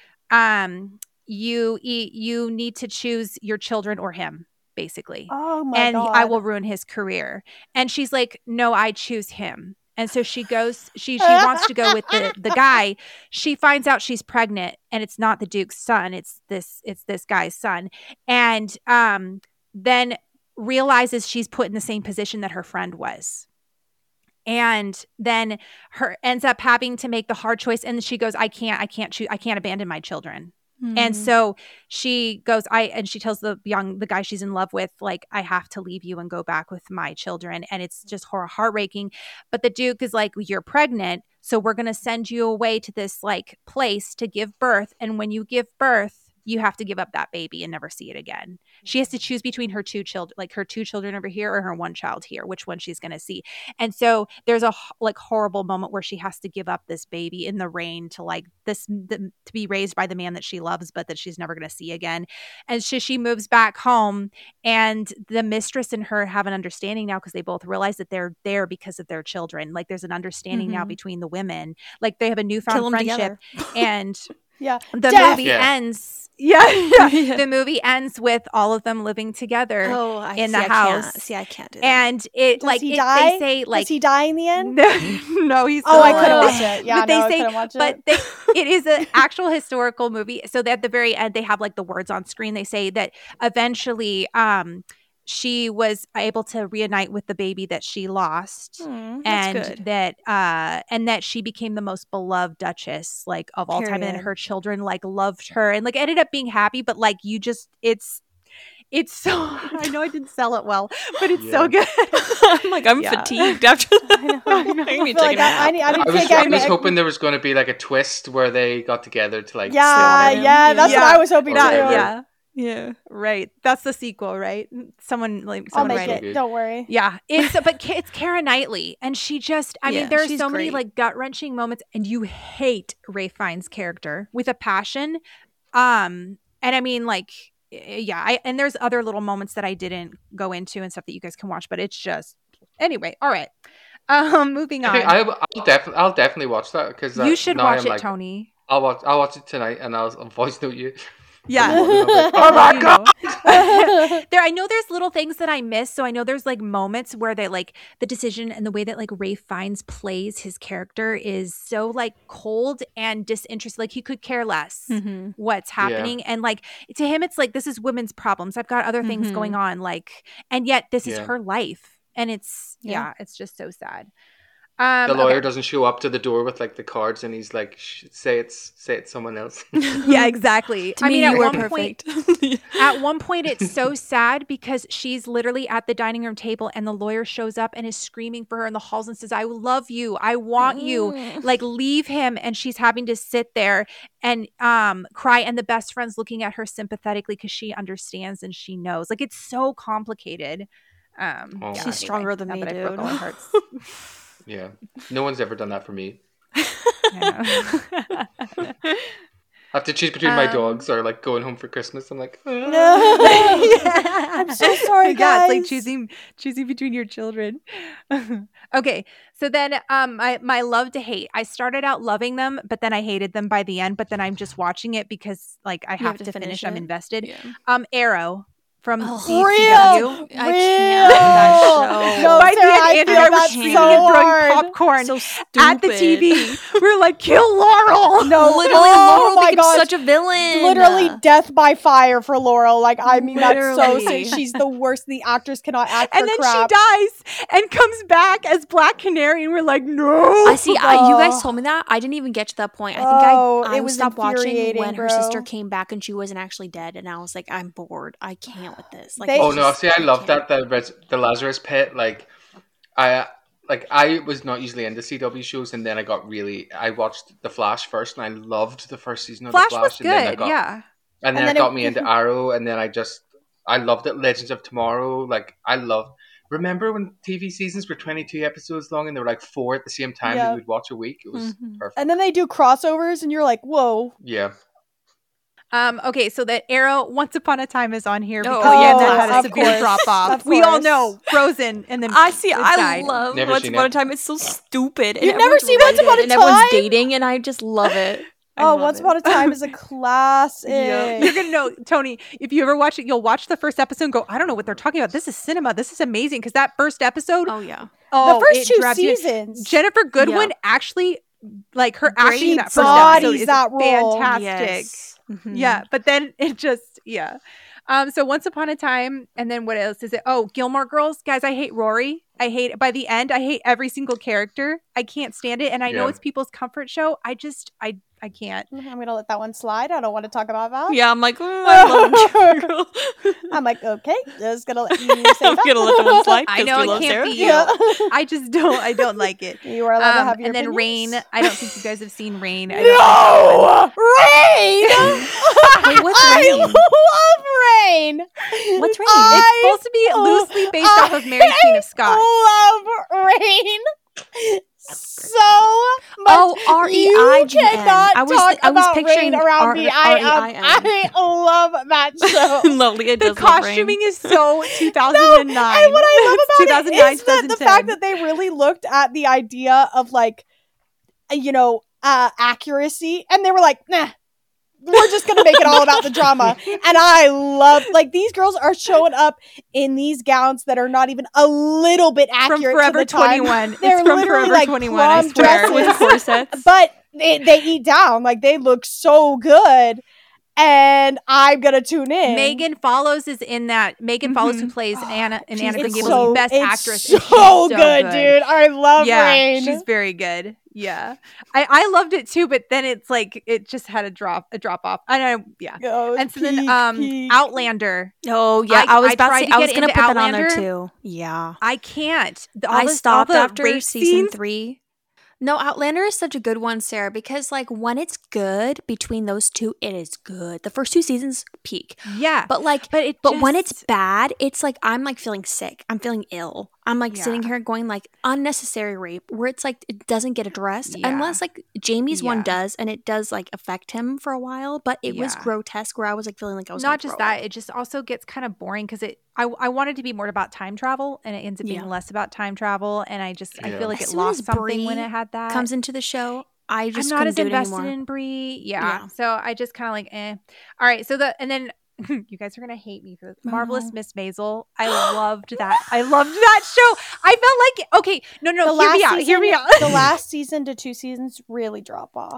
you need to choose your children or him, basically. Oh my and God. I will ruin his career. And she's like, no, I choose him. And so she goes, she wants to go with the guy. She finds out she's pregnant, and it's not the Duke's son. It's this guy's son. And then realizes she's put in the same position that her friend was. And then ends up having to make the hard choice. And she goes, I can't choose. I can't abandon my children. And so she goes, she tells the guy she's in love with, like, I have to leave you and go back with my children. And it's just heartbreaking. But the Duke is like, you're pregnant, so we're going to send you away to this like place to give birth. And when you give birth, you have to give up that baby and never see it again. She has to choose between her two children, like her two children over here or her one child here, which one she's going to see. And so there's a like horrible moment where she has to give up this baby in the rain to like to be raised by the man that she loves, but that she's never going to see again. And so she moves back home, and the mistress and her have an understanding now, because they both realize that they're there because of their children. Like there's an understanding now between the women. Like they have a newfound friendship. And the movie ends. The movie ends with all of them living together in the house. I can't do that. And it Does he die? They say like, does he die in the end? No, he's I couldn't watch it. Yeah, but I couldn't watch it. But it is an actual historical movie. So at the very end, they have like the words on screen. They say that eventually, she was able to reunite with the baby that she lost, and that she became the most beloved Duchess like of all time, and her children like loved her and like ended up being happy. But like it's so I know I didn't sell it well, but it's so good. I'm like fatigued after that. I was hoping there was going to be like a twist where they got together to like that's what I was hoping too. Yeah, right. That's the sequel, right? Someone I'll make it. Don't worry. Yeah, it's Keira Knightley, and she just, I mean, there are so many like gut wrenching moments, and you hate Ralph Fiennes' character with a passion. And I mean, like, and there's other little moments that I didn't go into and stuff that you guys can watch, but it's just anyway. All right, moving on. I'll definitely watch that, because you should watch it, Tony. I'll watch it tonight, and I'll voice note you. Yeah. Oh my God. I know there's little things that I miss. So I know there's like moments where they like the decision and the way that like Ralph Fiennes plays his character is so like cold and disinterested. Like he could care less what's happening. And like to him, it's like, this is women's problems. I've got other things going on. Like, and yet this is her life. And it's, it's just so sad. The lawyer doesn't show up to the door with like the cards, and he's like, "Say it's someone else." Yeah, exactly. I mean, at one point, at one point, it's so sad because she's literally at the dining room table, and the lawyer shows up and is screaming for her in the halls and says, "I love you, I want you, like leave him." And she's having to sit there and cry, and the best friend's looking at her sympathetically because she understands and she knows. Like, it's so complicated. She's stronger than me, dude. I broke all her hearts. Yeah, no one's ever done that for me. I have to choose between my dogs or like going home for Christmas. I'm like, I'm so sorry, guys. Yeah, it's like choosing between your children. Okay, so then my love to hate. I started out loving them, but then I hated them by the end. But then I'm just watching it because like I have to finish. I'm invested. Yeah. Arrow. From CW. I can't that show. No, by Sarah, the end, I was screaming and throwing popcorn at the TV. We're like, kill Laurel. No, literally, Laurel became such a villain. Literally death by fire for Laurel. Like, I mean, literally. That's so sick. She's the worst. The actress cannot act and for then crap. She dies and comes back as Black Canary, and we're like, no. I see. You guys told me that. I didn't even get to that point. I think I stopped watching when her sister came back and she wasn't actually dead, and I was like, I'm bored. I can't with this. Like, I love that the Lazarus Pit. Like, I was not usually into CW shows, and then I watched The Flash first, and I loved the first season of The Flash. Was good, and then it got me into Arrow, and then I loved it. Legends of Tomorrow. Like, remember when TV seasons were 22 episodes long, and there were like 4 at the same time that we'd watch a week? It was perfect. And then they do crossovers, and you're like, whoa. Yeah. Okay, so that Arrow, Once Upon a Time is on here because that had a severe drop off. We all know Frozen, and then I love Once Upon a Time. It's so stupid. You've never seen Once Upon a Time? And everyone's dating, and I just love it. Once Upon a Time is a classic. Yeah. You're gonna know, Tony, if you ever watch it, you'll watch the first episode and go, I don't know what they're talking about. This is cinema. This is amazing. Because that first episode, the first 2 seasons, Jennifer Goodwin actually, like, her acting in that first episode is fantastic. Yes. Mm-hmm. Yeah, but then it just so Once Upon a Time, and then what else is it? Oh, Gilmore Girls. Guys, I hate Rory. I hate, by the end, I hate every single character. I can't stand it, and I know it's people's comfort show. I can't. I'm gonna let that one slide. I don't want to talk about that. Yeah, I'm like, I love Gilmore Girls. I'm like, okay, just gonna let you say that. I'm gonna let that one slide. I know it can't be you. I just don't. I don't like it. You are allowed to have your and then opinions. Rain. I don't think you guys have seen Rain. No, Rain. Wait, what's Rain? I love Rain. What's Rain? It's supposed to be loosely based off of Mary Queen of Scots. I love Rain so much. REIGN. Cannot I was talk about picturing Rain around me. I love that show. Lovely. The costuming is so 2009. And what I love about it is the 2010. fact that they really looked at the idea of like, accuracy, and they were like, nah. We're just going to make it all about the drama. And I love, like, these girls are showing up in these gowns that are not even a little bit accurate from Forever to the time. 21. They're it's from literally Forever like 21, I swear. With corsets. But they eat down. Like, they look so good. And I'm going to tune in. Megan Follows is in that. Megan Follows, who plays Anna in Anna Green Gables, so, best actress. So good, dude. I love Rain. She's very good. Yeah, I loved it too, but then it's like it just had a drop off. I know, and so then Outlander. Oh yeah, I was about to say I was gonna put that on there too. Yeah, I can't. I stopped after season 3. No, Outlander is such a good one, Sarah, because like when it's good between those two, it is good. The first 2 seasons peak. Yeah. But when it's bad, it's like I'm like feeling sick. I'm feeling ill. I'm like sitting here going like unnecessary rape where it's like it doesn't get addressed unless like Jamie's one does, and it does like affect him for a while, but it was grotesque where I was like feeling like I was not just that, it just also gets kind of boring because I wanted to be more about time travel, and it ends up being less about time travel, and I feel like it lost something when it had that. Comes into the show. I'm not as invested in Brie. Yeah. So I just kind of like All right. So and then you guys are gonna hate me for this. Marvelous Miss Maisel. I loved that. I loved that show. I felt like hear me out. The last season to 2 seasons really drop off.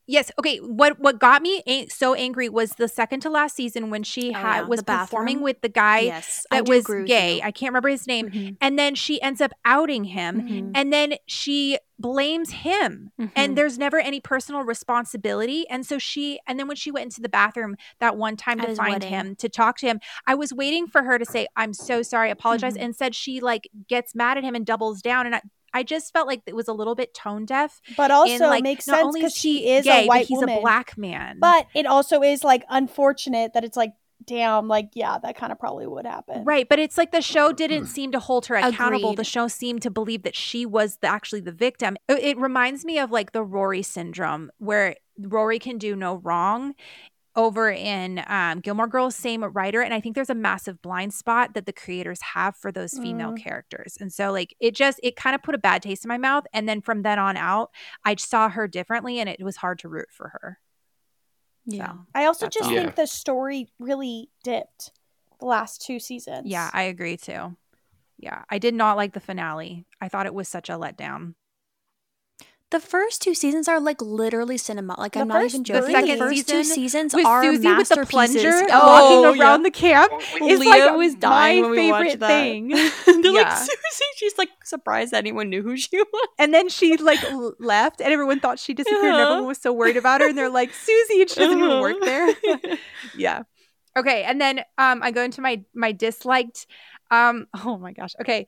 Yes. Okay. What got me so angry was the second to last season when she was performing with the guy that was gay. I can't remember his name. Mm-hmm. And then she ends up outing him. Mm-hmm. And then she blames him. Mm-hmm. And there's never any personal responsibility. And so and then when she went into the bathroom that one time to find him, to talk to him, I was waiting for her to say, I'm so sorry, apologize. Mm-hmm. Instead, she like gets mad at him and doubles down. And I just felt like it was a little bit tone deaf. But also like, makes sense because she is gay, a white he's woman. A black man. But it also is like unfortunate that it's like, damn, like, yeah, that kind of probably would happen. Right. But it's like the show didn't seem to hold her accountable. Agreed. The show seemed to believe that she was actually the victim. It reminds me of like the Rory syndrome, where Rory can do no wrong. Over in Gilmore Girls, same writer. And I think there's a massive blind spot that the creators have for those female characters. And so like it kind of put a bad taste in my mouth. And then from then on out, I saw her differently and it was hard to root for her. Yeah. So, I also just think the story really dipped the last 2 seasons. Yeah, I agree too. Yeah. I did not like the finale. I thought it was such a letdown. The first 2 seasons are like literally cinema. Like I'm not even joking. The first 2 seasons with are Susie with the plunger walking around the camp. It's Leah was dying when we watched that. Thing. They're like, Susie. She's like surprised that anyone knew who she was. And then she like left, and everyone thought she disappeared. And everyone was so worried about her, and they're like, Susie, and she doesn't even work there. Yeah. Okay, and then I go into my disliked. Oh my gosh. Okay.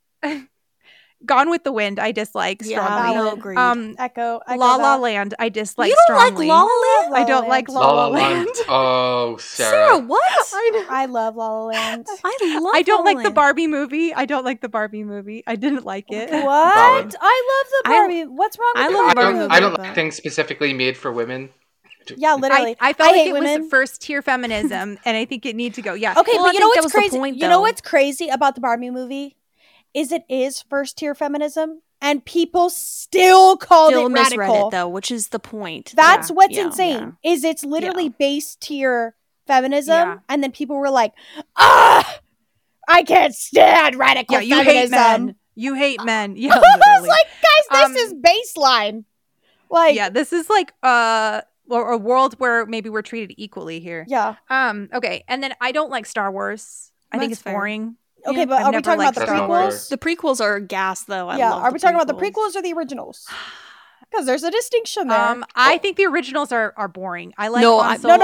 Gone with the Wind, I dislike strongly. Echo La La Land, I dislike strongly. You don't like La La Land? I don't like La La Land. Oh, Sarah, what? I love La La Land. I don't like the Barbie movie. I didn't like it. What? I love the Barbie. What's wrong with the Barbie movie? I don't like things specifically made for women. Yeah, literally. I felt like it was first tier feminism, and I think it needs to go. Yeah. Okay, but you know what's crazy? You know what's crazy about the Barbie movie? Is it is first tier feminism, and people still called it radical. It though, which is the point. That's what's insane. Yeah. Is it's literally base tier feminism, and then people were like, "Ah, I can't stand radical feminism. Hate men. You hate men." Yeah, I was like, guys, this is baseline. Like, yeah, this is like a world where maybe we're treated equally here. Yeah. Okay, and then I don't like Star Wars. I think it's boring. Okay, but are we talking about the prequels? The prequels are gas, though. Are we talking about the prequels or the originals? Because there's a distinction there. I think the originals are boring. I like no.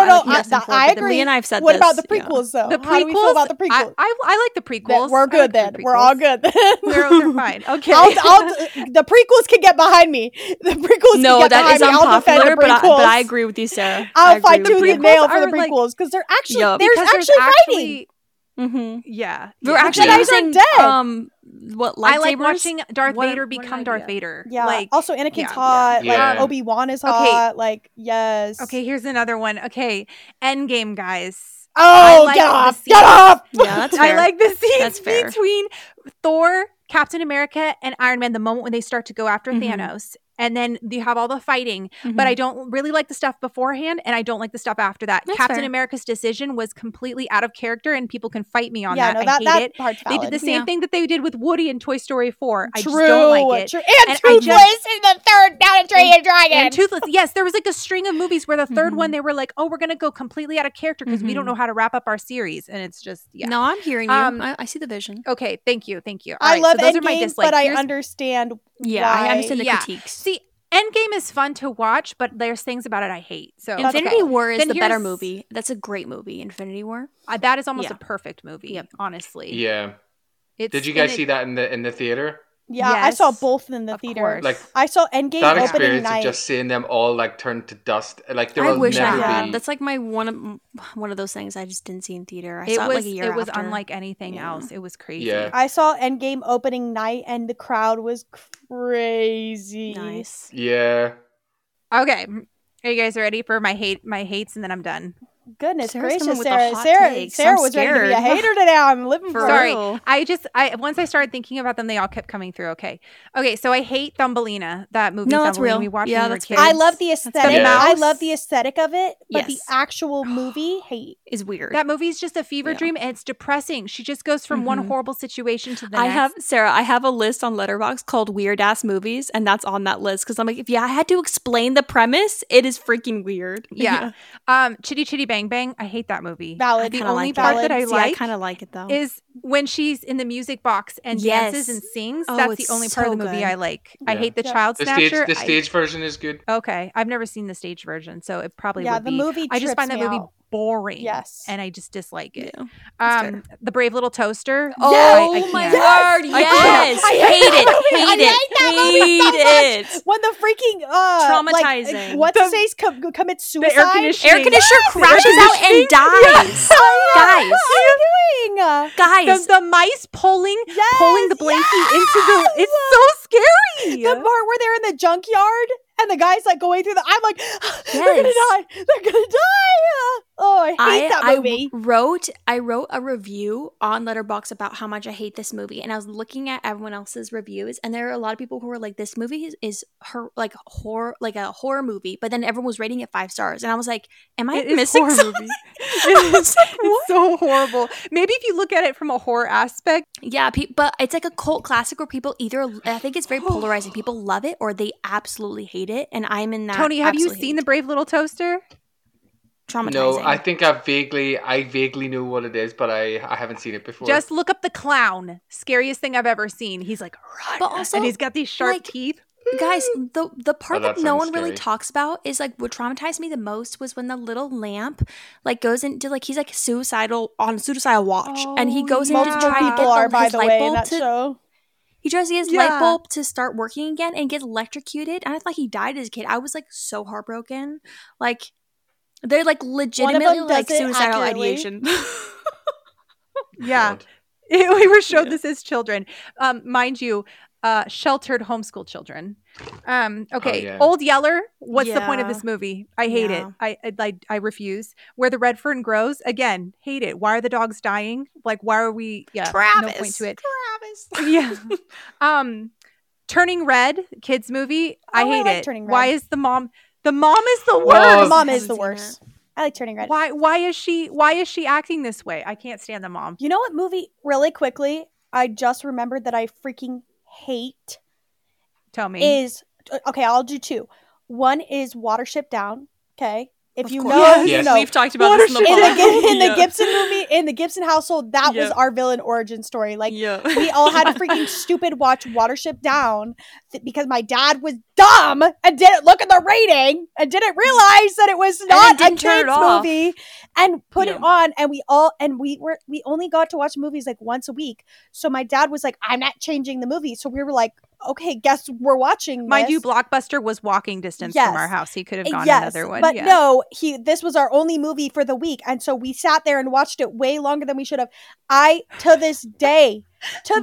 I agree. Lee and I've said what about the prequels, though? The prequels, how do we feel about the prequels? I like the prequels. We're good then. We're all good then. They're fine. Okay. The prequels can get behind me. The prequels can get behind me. I'll defend the prequels. But I agree with you, Sarah. I'll fight tooth and nail for the prequels because they're actually fighting. Mm-hmm. Yeah, we're actually using dead. What lightsabers? I like watching Darth Vader become Darth Vader. Yeah, like also Anakin's hot. Yeah. Like Obi-Wan is hot. Like yes. Okay, here's another one. Okay, Endgame, guys. Oh, get off! Get off! Yeah, that's fair. I like the scenes between Thor, Captain America, and Iron Man. The moment when they start to go after Thanos. And then you have all the fighting, but I don't really like the stuff beforehand, and I don't like the stuff after that. That's Captain fair. America's decision was completely out of character, and people can fight me on that. I hate it. They did the same thing that they did with Woody in Toy Story 4. I just don't like it. And Toothless in the third Down a Train Dragon. And Toothless. Yes, there was like a string of movies where the third one, they were like, oh, we're going to go completely out of character because we don't know how to wrap up our series. And it's just, No, I'm hearing you. I see the vision. Okay, thank you. I love Endgame, but I understand why. I understand the critiques. See, Endgame is fun to watch, but there's things about it I hate. So Infinity War is the better movie. That's a great movie, Infinity War. That is almost a perfect movie, honestly. Yeah. Did you guys see that in the theater? Yeah, yes, I saw both in the theater. Course. Like I saw Endgame that opening experience night. of just seeing them all like turn to dust. Like there I will wish never I had. be. That's like my one of those things I just didn't see in theater. I saw it like a year after. It was unlike anything else. It was crazy. Yeah. I saw Endgame opening night, and the crowd was crazy. Nice. Yeah. Okay, are you guys ready for my hates, and then I'm done? Goodness Sarah's gracious, Sarah was ready to be a hater today. I'm living for Sorry. real. I once I started thinking about them, they all kept coming through. Okay, so I hate Thumbelina, that movie. No, that's Thumbelina real. we watched Yeah, when we were that's kids. I love the aesthetic. Yeah. I love the aesthetic of it, but the Yes. actual movie, hate. Is weird. That movie's just a fever dream, and it's depressing. She just goes from one horrible situation to the next. I have a list on Letterboxd called Weird Ass Movies, and that's on that list because I'm like, if I had to explain the premise, it is freaking weird. Yeah. Chitty Chitty Bang Bang, I hate that movie. Valid. The kinda only like part it. that I See, I like kind of like it though. is when she's in the music box and dances and sings. Oh, That's the it's only part of so the movie good. I like. I Yeah. hate the Yeah. Child Snatcher. The stage version is good. Okay, I've never seen the stage version, so it probably Yeah, would the be. movie I just trips find that me movie out. boring. Yes. and I just dislike it. Yeah, that's fair. The Brave Little Toaster. Oh I my can't. word! I Yes, I hate that movie. I it, hate that movie so hate much. it. When the freaking Traumatizing. what's his face commits suicide? air conditioning. Air conditioner crashes out and dies. Guys, What are you doing? guys. The mice pulling the blankie into the. It's so scary. The part where they're in the junkyard and the guy's like going through I'm like, they're gonna die. They're gonna die. Oh, I hate that movie. I wrote a review on Letterboxd about how much I hate this movie, and I was looking at everyone else's reviews, and there are a lot of people who were like, "This movie is like horror, like a horror movie," but then everyone was rating it 5 stars, and I was like, "Am I missing horror something?" movie. It's so horrible. Maybe if you look at it from a horror aspect. Yeah, but it's like a cult classic where people I think it's very polarizing. People love it or they absolutely hate it, and I'm in that. Tony, have you absolute seen hate. The Brave Little Toaster? Traumatizing. No, I think I vaguely know what it is, but I haven't seen it before. Just look up the clown. Scariest thing I've ever seen. He's like, run. But also, and he's got these sharp like, teeth. Guys, the part that that no sounds one really scary. talks about is like what traumatized me the most was when the little lamp like goes into like he's like suicidal watch, and he goes in to Multiple try to people get are, by his the light way, in bulb that to. show. He tries to get his Yeah. light bulb to start working again and gets electrocuted. And I thought he died as a kid. I was like so heartbroken. Like they're like legitimately like does it suicidal accurately. ideation. Yeah. God. We were showed this as children. Mind you, sheltered homeschool children. Okay. Oh, yeah. Old Yeller. What's the point of Yeah. this movie? I hate Yeah. it. I refuse. Where the red fern grows. Again, hate it. Why are the dogs dying? Like, why are we? Yeah. No point to it. Yeah. Turning Red, kids movie. I hate like it. Turning Red. Why is the mom? The mom is the Well, worst. The mom I is the haven't seen worst. I like Turning Red. Why is she acting this way? I can't stand the mom. You know what movie, really quickly, I just remembered that I freaking hate Tell me. is, okay, I'll do 2. One is Watership Down, okay? If Of you course. know, Yes. you know. We've talked about this in the In pod. the Gibson movie, in the Gibson household, that was Yeah. our villain origin story. Like, Yeah. we all had to freaking stupid watch Watership Down because my dad was dumb and didn't look at the rating and didn't realize that it was not a didn't turn it kids off. movie and put it Yeah. on, and we only got to watch movies like once a week. So my dad was like, "I'm not changing the movie." So we were like, "Okay, guess we're watching Mind this." you, Blockbuster was walking distance Yes. from our house. He could have gone Yes, another one. but yeah. no, this was our only movie for the week, and so we sat there and watched it way longer than we should have. I to this day have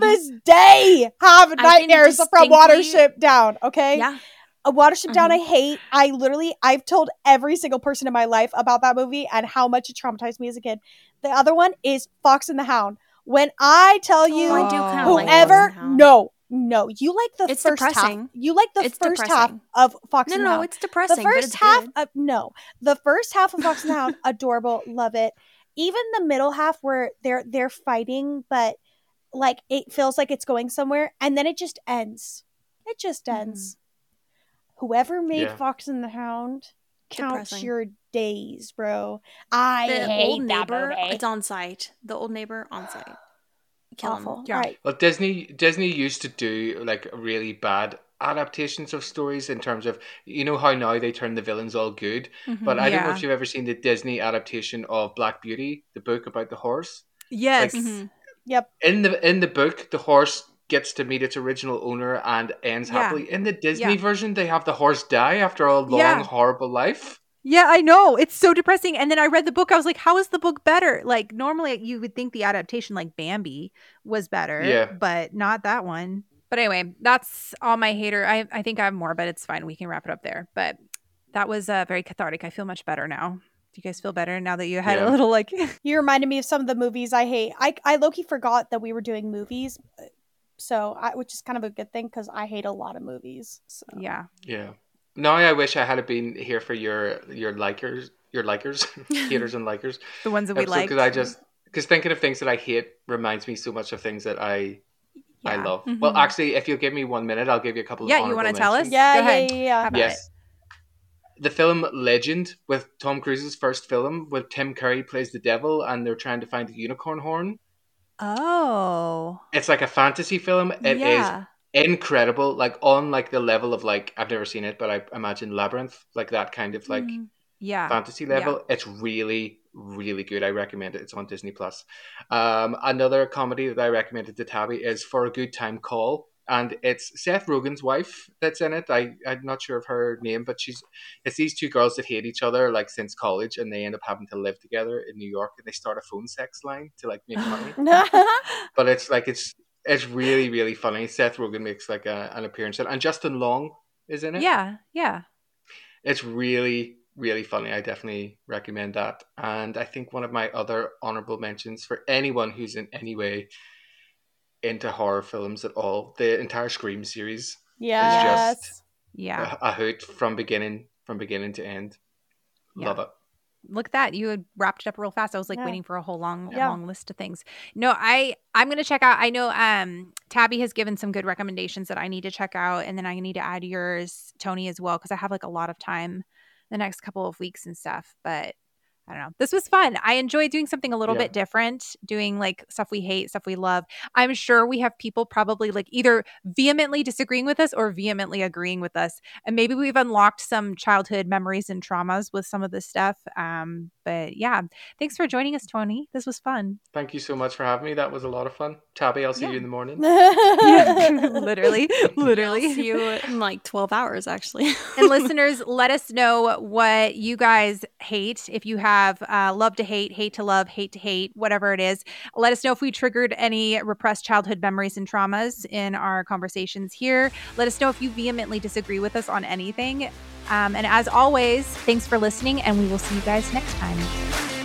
nightmares from distinctly- Watership Down. Okay, Yeah. a Watership Down I hate. I've told every single person in my life about that movie and how much it traumatized me as a kid. The other one is Fox and the Hound. When I tell you, I do kind of like whoever, Fox and the Hound. no, you like the It's first half. depressing. You like the It's first half depressing. of Fox and the No, Hound. it's depressing. The but first it's half, good. the first half of Fox and the Hound, adorable, love it. Even the middle half where they're fighting, but like it feels like it's going somewhere, and then it just ends. It just ends. Whoever made Yeah. Fox and the Hound, count Depressing. your days, bro. I The hate old that neighbor, movie. it's on site. The old neighbor on site. Kill Awful. him. Yeah. Right. Well, Disney used to do like really bad adaptations of stories in terms of, you know how now they turn the villains all good, but I don't know Yeah. if you've ever seen the Disney adaptation of Black Beauty, the book about the horse. Yes. Like- Yep. In the book, the horse gets to meet its original owner and ends Yeah. happily. In the Disney Yeah. version, they have the horse die after a long, Yeah. horrible life. Yeah, I know. It's so depressing. And then I read the book. I was like, how is the book better? Like, normally you would think the adaptation, like Bambi, was better. Yeah. But not that one. But anyway, that's all my hater. I think I have more, but it's fine. We can wrap it up there. But that was very cathartic. I feel much better now. you guys feel better now that you had a little like? You reminded me of some of the movies I hate. I low-key forgot that we were doing movies, which is kind of a good thing because I hate a lot of movies. So. Yeah. Now I wish I had been here for your haters and likers. The ones that we like. Because thinking of things that I hate reminds me so much of things that I love. Mm-hmm. Well, actually, if you'll give me 1 minute, I'll give you a couple of you want to tell us? Yeah, Go ahead. Yeah. Yes. The film Legend, with Tom Cruise's first film, where Tim Curry plays the devil and they're trying to find the unicorn horn. Oh. It's like a fantasy film. It is incredible, like on like the level of like, I've never seen it, but I imagine Labyrinth, like that kind of like fantasy level. It's really, really good. I recommend it. It's on Disney Plus. Another comedy that I recommended to Tabby is For a Good Time Call, and it's Seth Rogen's wife that's in it. I'm not sure of her name, but it's these two girls that hate each other like since college, and they end up having to live together in New York, and they start a phone sex line to like make money. But it's really, really funny. Seth Rogen makes like an appearance, and Justin Long is in it. Yeah. It's really, really funny. I definitely recommend that. And I think one of my other honorable mentions for anyone who's in any way into horror films at all, the entire Scream series is just a hoot from beginning to end. Love it. Look at that. You had wrapped it up real fast. I was like waiting for a whole long list of things. No, I'm going to check out. I know Tabby has given some good recommendations that I need to check out. And then I need to add yours, Tony, as well, because I have like a lot of time the next couple of weeks and stuff. But I don't know. This was fun. I enjoy doing something a little bit different, doing like stuff we hate, stuff we love. I'm sure we have people probably like either vehemently disagreeing with us or vehemently agreeing with us. And maybe we've unlocked some childhood memories and traumas with some of this stuff. But yeah, thanks for joining us, Tony. This was fun. Thank you so much for having me. That was a lot of fun. Tabby, I'll see you in the morning. Literally. I'll see you in like 12 hours, actually. And listeners, let us know what you guys hate. If you have love to hate to love, hate to hate, whatever it is. Let us know if we triggered any repressed childhood memories and traumas in our conversations here. Let us know if you vehemently disagree with us on anything. And as always, thanks for listening, and we will see you guys next time.